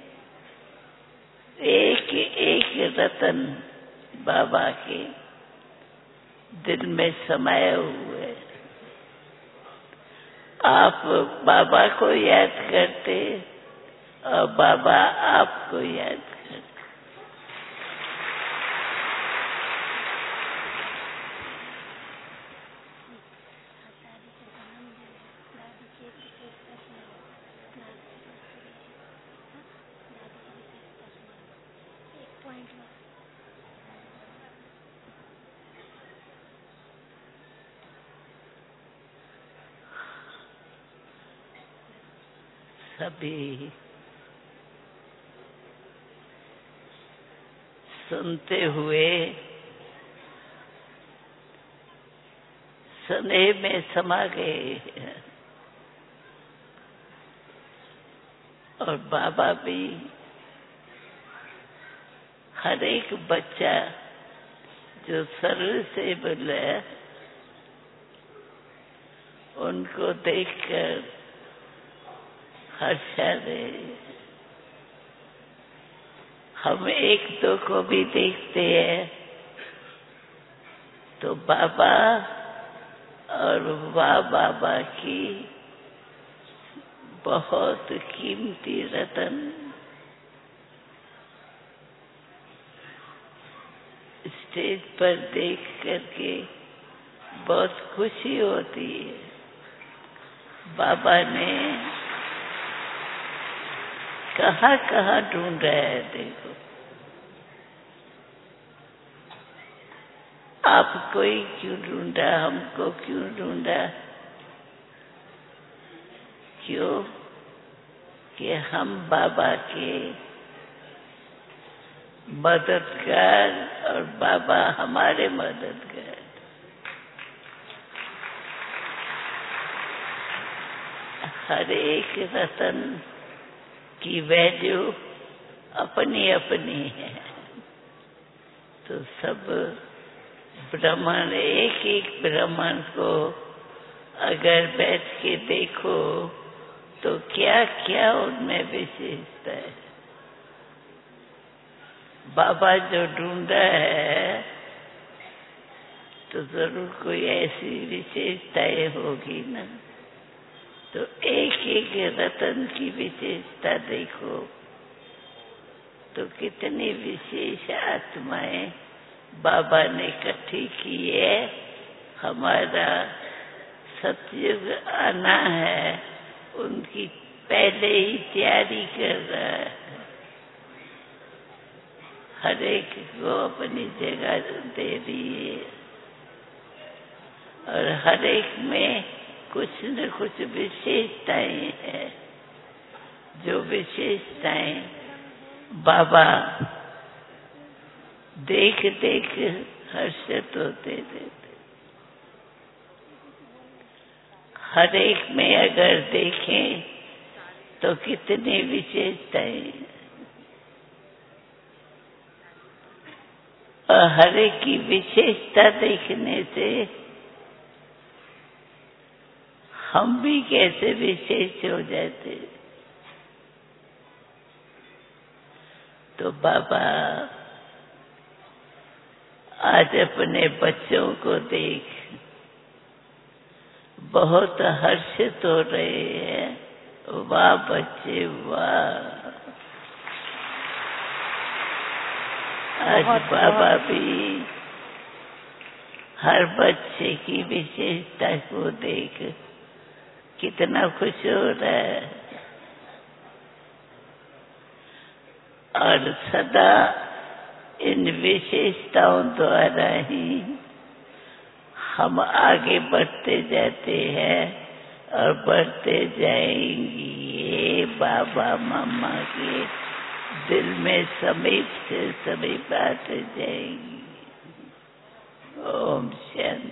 एक एक रतन बाबा के दिल में समाया हुआ है। आप बाबा को याद करते और बाबा आपको याद करते। सभी सुनते हुए स्नेह में समा गए और बाबा भी हर एक बच्चा जो सर्व से बोले उनको देखकर हर्षा दे। हम एक दो को भी देखते हैं तो बाबा और वाह बाबा की बहुत कीमती रतन स्टेज पर देख करके बहुत खुशी होती है। बाबा ने कहाँ कहाँ ढूंढा है, देखो। आपको ही क्यों ढूंढा, हमको क्यों ढूंढा? क्यों कि हम बाबा के मददगार और बाबा हमारे मददगार। हर एक रतन की वैल्यू अपनी अपनी है। तो सब ब्राह्मण, एक एक ब्राह्मण को अगर बैठ के देखो तो क्या क्या उनमें विशेषता है। बाबा जो ढूंढा है तो जरूर कोई ऐसी विशेषताएं होगी ना। तो एक एक रतन की विशेषता देखो तो कितनी विशेष आत्माएं बाबा ने इकट्ठी की है। हमारा सतयुग आना है, उनकी पहले ही तैयारी कर रहा है। हर एक को अपनी जगह दे रही है और हर एक में कुछ न कुछ विशेषताएं हैं, जो विशेषताएं बाबा देख देख हर्षित होते रहते। हर एक में अगर देखें तो कितनी विशेषताएं, और हर एक की विशेषता देखने से हम भी कैसे विशेष हो जाते। तो बाबा आज अपने बच्चों को देख बहुत हर्षित हो रहे हैं। वाह बच्चे वाह। आज बाबा भी हर बच्चे की विशेषता को देख कितना खुश हो रहा है और सदा इन विशेषताओं द्वारा ही हम आगे बढ़ते जाते हैं और बढ़ते जाएंगे। ये बाबा मामा के दिल में समीप से समीप आते जाएंगी। ओम शांति।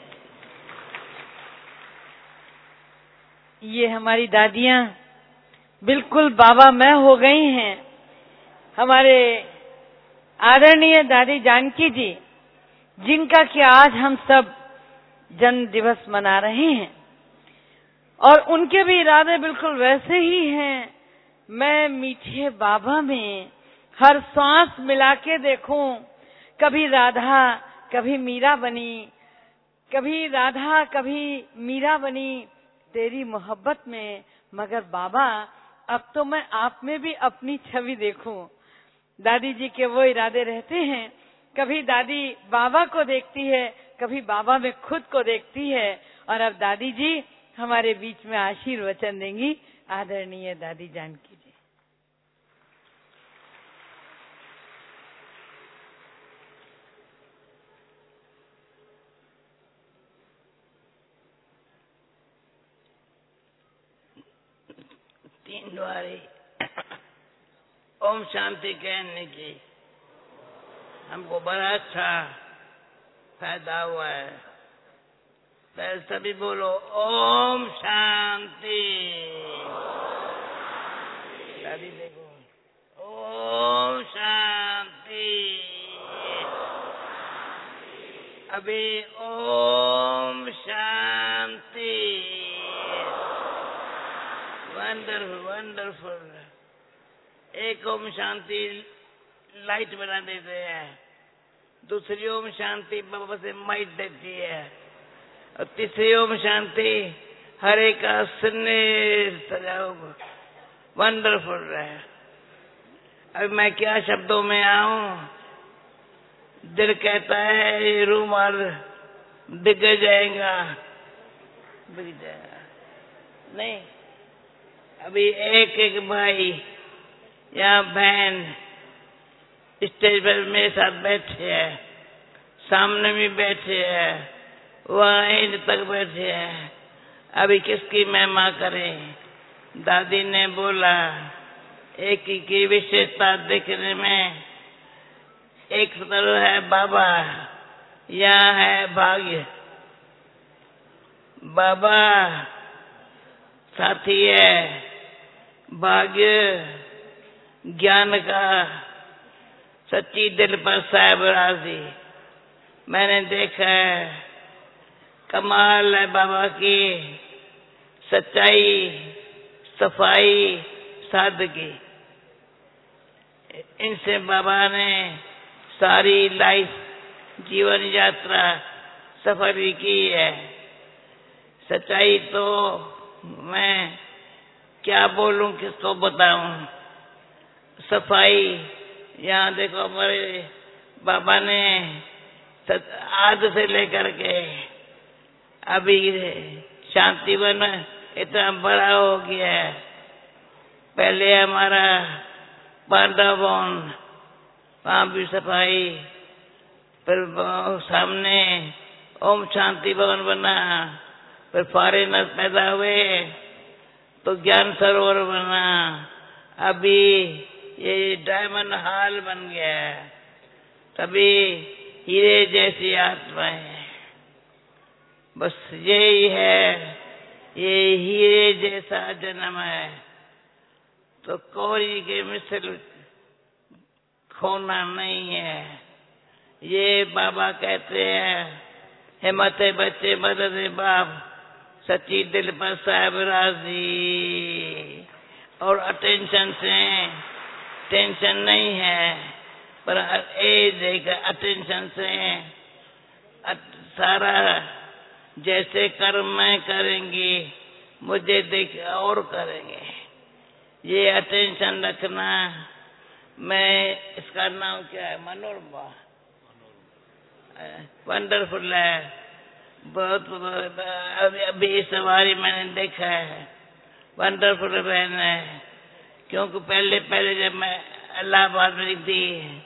ये हमारी दादियाँ बिल्कुल बाबा मैं हो गई हैं। हमारे आदरणीय दादी जानकी जी, जिनका कि आज हम सब जन्म दिवस मना रहे हैं, और उनके भी इरादे बिल्कुल वैसे ही हैं। मैं मीठे बाबा में हर सांस मिला के देखूं, कभी राधा कभी मीरा बनी, कभी राधा कभी मीरा बनी तेरी मोहब्बत में, मगर बाबा अब तो मैं आप में भी अपनी छवि देखूं। दादी जी के वो इरादे रहते हैं, कभी दादी बाबा को देखती है, कभी बाबा में खुद को देखती है। और अब दादी जी हमारे बीच में आशीर्वचन देंगी। आदरणीय दादी जानकी जी। तीन द्वारे ओम शांति कहने की हमको बड़ा अच्छा फायदा हुआ है। पहले सभी बोलो ओम शांति। दादी देखो ओम शांति। अभी ओम शांति। Wonderful wonderful. एक ओम शांति लाइट बना देते हैं, दूसरी ओम शांति बाबा से माइट देती है, और तीसरी ओम शांति हरे का सुनने सजाओ। वंडरफुल है। अब मैं क्या शब्दों में आऊं। दिल कहता है ये रूमाल बिग जाएगा, बिग जाएगा नहीं। अभी एक एक भाई या बहन स्टेज पर मेरे साथ बैठे हैं, सामने भी बैठे हैं, वहाँ इन तक बैठे हैं। अभी किसकी महिमा करें। दादी ने बोला एक ही की विशेषता देखने में, एक तरफ है बाबा, यहाँ है भाग्य। बाबा साथी है, भाग्य ज्ञान का सच्ची दिल पर साहब राजी। मैंने देखा है कमाल है बाबा की सच्चाई, सफाई, सादगी। इनसे बाबा ने सारी लाइफ जीवन यात्रा सफर ही की है। सच्चाई तो मैं क्या बोलूं, किसको बताऊं। सफाई, यहाँ देखो हमारे बाबा ने आद से लेकर के अभी शांतिवन इतना बड़ा हो गया है। पहले हमारा पांडव भवन, वहाँ भी सफाई, फिर सामने ओम शांति भवन बना, फिर फॉरेनर पैदा हुए तो ज्ञान सरोवर बना, अभी ये डायमंड हॉल बन गया है। तभी हीरे जैसी आत्माएं, बस यही है, ये हीरे जैसा जन्म है तो कोरी के मिसल खोना नहीं है। ये बाबा कहते हैं, हिम्मत बच्चे मदद बाप, सच्ची दिल पर साहब राजी। और अटेंशन से टेंशन नहीं है, पर एज एक अटेंशन से सारा जैसे कर्म मैं करेंगी मुझे देख और करेंगे, ये अटेंशन रखना। मैं, इसका नाम क्या है, मनोरमा, वंडरफुल है बहुत, बहुत। अभी अभी सवारी मैंने देखा है, वंडरफुल बहन है। क्योंकि पहले पहले जब मैं इलाहाबाद में थी,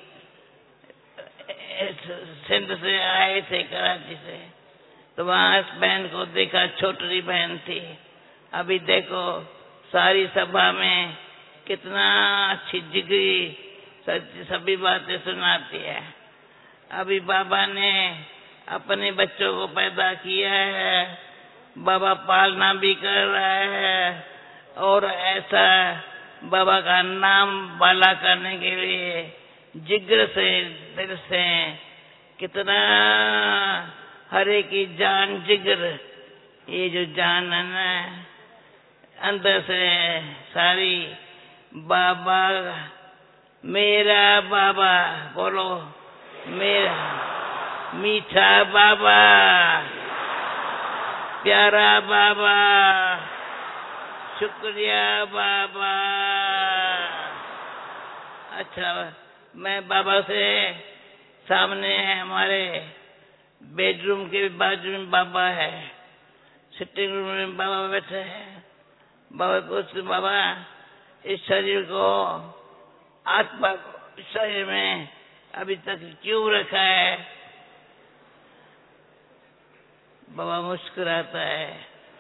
सिंध से आए थे कराची से, तो वहाँ इस बहन को देखा, छोटी बहन थी। अभी देखो सारी सभा में कितना अच्छी जिगरी सभी बातें सुनाती है। अभी बाबा ने अपने बच्चों को पैदा किया है, बाबा पालना भी कर रहा है, और ऐसा बाबा का नाम बाला करने के लिए जिगर से, दिल से, कितना हरे की जान जिगर, ये जो जान है ना अंदर से सारी, बाबा मेरा बाबा, बोलो मेरा मीठा बाबा, प्यारा बाबा, शुक्रिया बाबा। अच्छा, मैं बाबा से सामने है, हमारे बेडरूम के बाजू में बाबा है, सिटिंग रूम में बाबा बैठे हैं। बाबा पूछते, बाबा इस शरीर को, आत्मा को शरीर में अभी तक क्यों रखा है? बाबा मुस्कुराता है,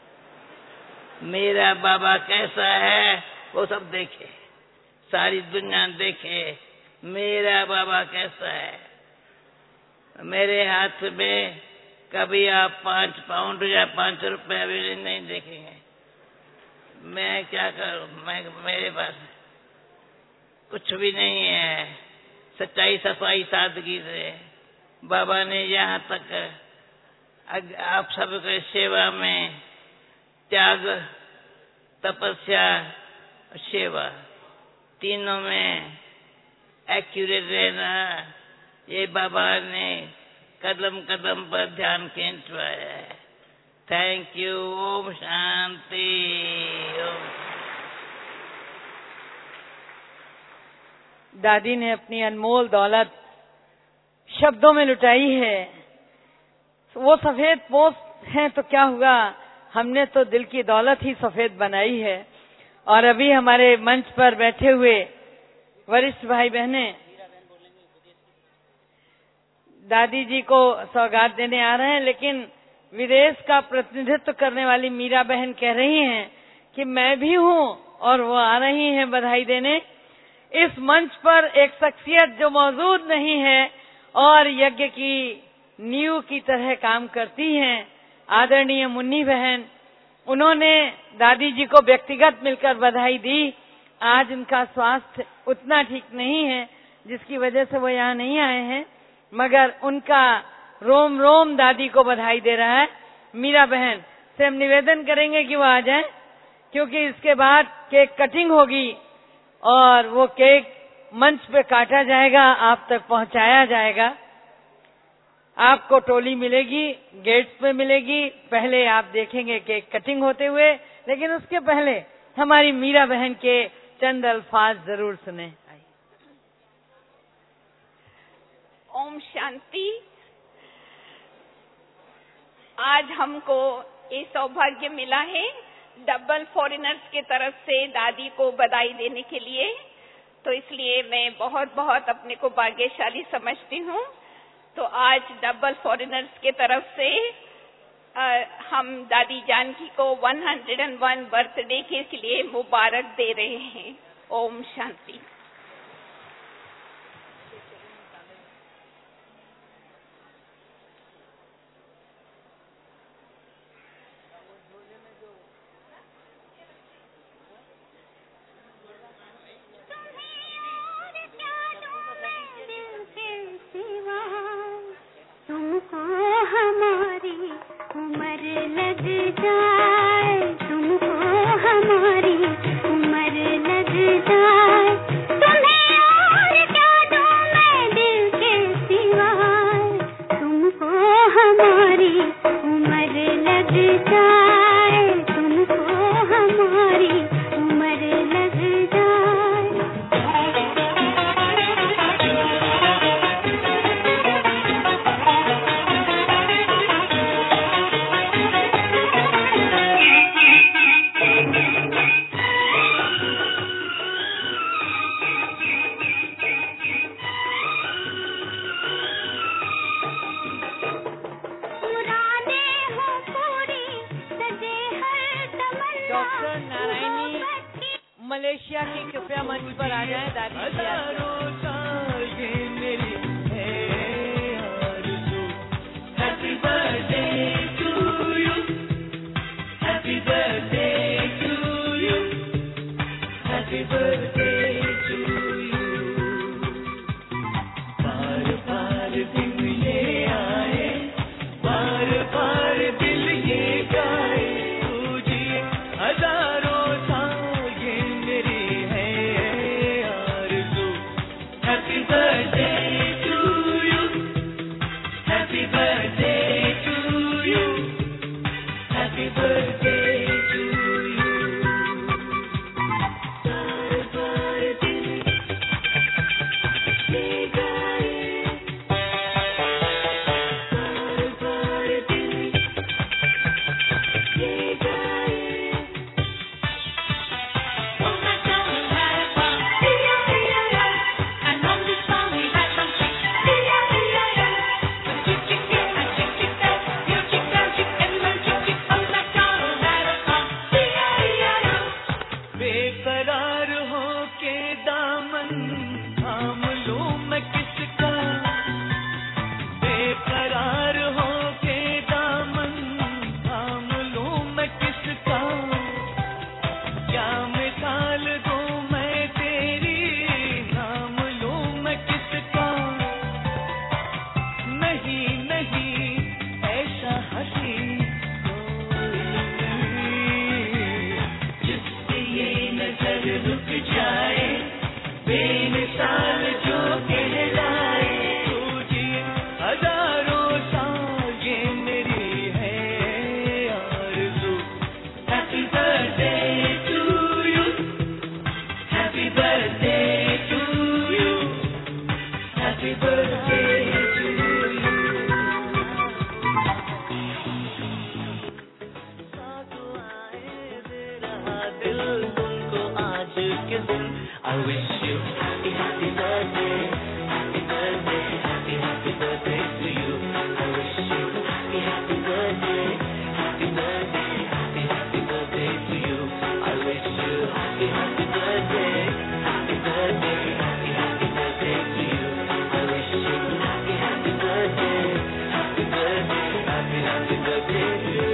मेरा बाबा कैसा है वो सब देखे, सारी दुनिया देखे मेरा बाबा कैसा है। मेरे हाथ में कभी आप पांच पाउंड या पांच रुपए भी नहीं देखेंगे। मैं क्या करूं, मैं, मेरे पास कुछ भी नहीं है। सच्चाई, सफाई, सादगी से बाबा ने यहाँ तक आप सबके सेवा में त्याग, तपस्या, सेवा, तीनों में एक्यूरेट रहना, ये बाबा ने कदम कदम पर ध्यान खींचवाया है। Thank you. ओम शांति। ओम। दादी ने अपनी अनमोल दौलत शब्दों में लुटाई है। वो सफेद पोस्ट हैं तो क्या हुआ, हमने तो दिल की दौलत ही सफेद बनाई है। और अभी हमारे मंच पर बैठे हुए वरिष्ठ भाई बहने दादी जी को सौगात देने आ रहे हैं, लेकिन विदेश का प्रतिनिधित्व करने वाली मीरा बहन कह रही हैं कि मैं भी हूं, और वो आ रही हैं बधाई देने। इस मंच पर एक शख्सियत जो मौजूद नहीं है और यज्ञ की नींव की तरह काम करती हैं, आदरणीय मुन्नी बहन, उन्होंने दादी जी को व्यक्तिगत मिलकर बधाई दी। आज उनका स्वास्थ्य उतना ठीक नहीं है जिसकी वजह से वो यहाँ नहीं आए हैं, मगर उनका रोम रोम दादी को बधाई दे रहा है। मीरा बहन से हम निवेदन करेंगे कि वो आ जाएं, क्योंकि इसके बाद केक कटिंग होगी और वो केक मंच पे काटा जाएगा, आप तक पहुंचाया जाएगा। आपको टोली मिलेगी, गेट्स पे मिलेगी। पहले आप देखेंगे केक कटिंग होते हुए, लेकिन उसके पहले हमारी मीरा बहन के चंद अल्फाज जरूर सुने। ओम शांति। आज हमको ये सौभाग्य मिला है डबल फॉरेनर्स के तरफ से दादी को बधाई देने के लिए, तो इसलिए मैं बहुत बहुत अपने को भाग्यशाली समझती हूँ। तो आज डबल फॉरेनर्स के तरफ से आ, हम दादी जानकी को एक सौ एक बर्थडे के लिए मुबारक दे रहे हैं। ओम शांति। तुमको हमारी उम्र लग जाए, तुमको हमारी उम्र लग जाए, तुम्हें और क्या दूं मैं दिल के सिवाय, तुमको हमारी उम्र लग जाए, तुमको हमारी उम्र लग जाए। मलेशिया की कृपया मंच पर आ जाए दादी। Happy birthday to you, happy birthday to you, happy birthday to you. बार बार दिन ये आए, बार बार दिल ये गाए, तुझे हजारों Happy birthday to you, happy birthday to you, happy birthday to you. बार बार दिल ये गाए, बार बार दिल ये गाए। बेकरार हो के दामन थाम लूं मैं किसका, बेकरार हो के दामन थाम लूं मैं किसका, क्या मिसाल दूं मैं तेरी नाम लूं मैं किसका। नहीं नहीं ऐसा हंसी रुक जाए, बेमिसाल जो कहलाए, तुझे हजारों साल ये मेरी है आरज़ू। Happy birthday to you, happy birthday to you, happy birthday to you. दिल तुमको आज के दिन I wish you happy happy birthday, happy birthday, happy happy birthday to you. I wish you happy happy birthday, happy birthday, happy happy birthday to you. I wish you happy happy birthday, happy birthday, happy happy birthday to you. I wish you happy happy birthday, happy birthday, happy happy birthday to you.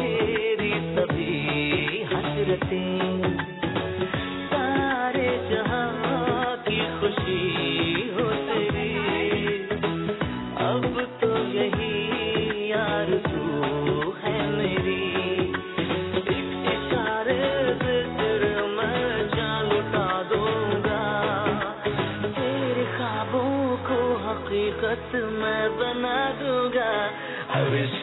सारे जहां और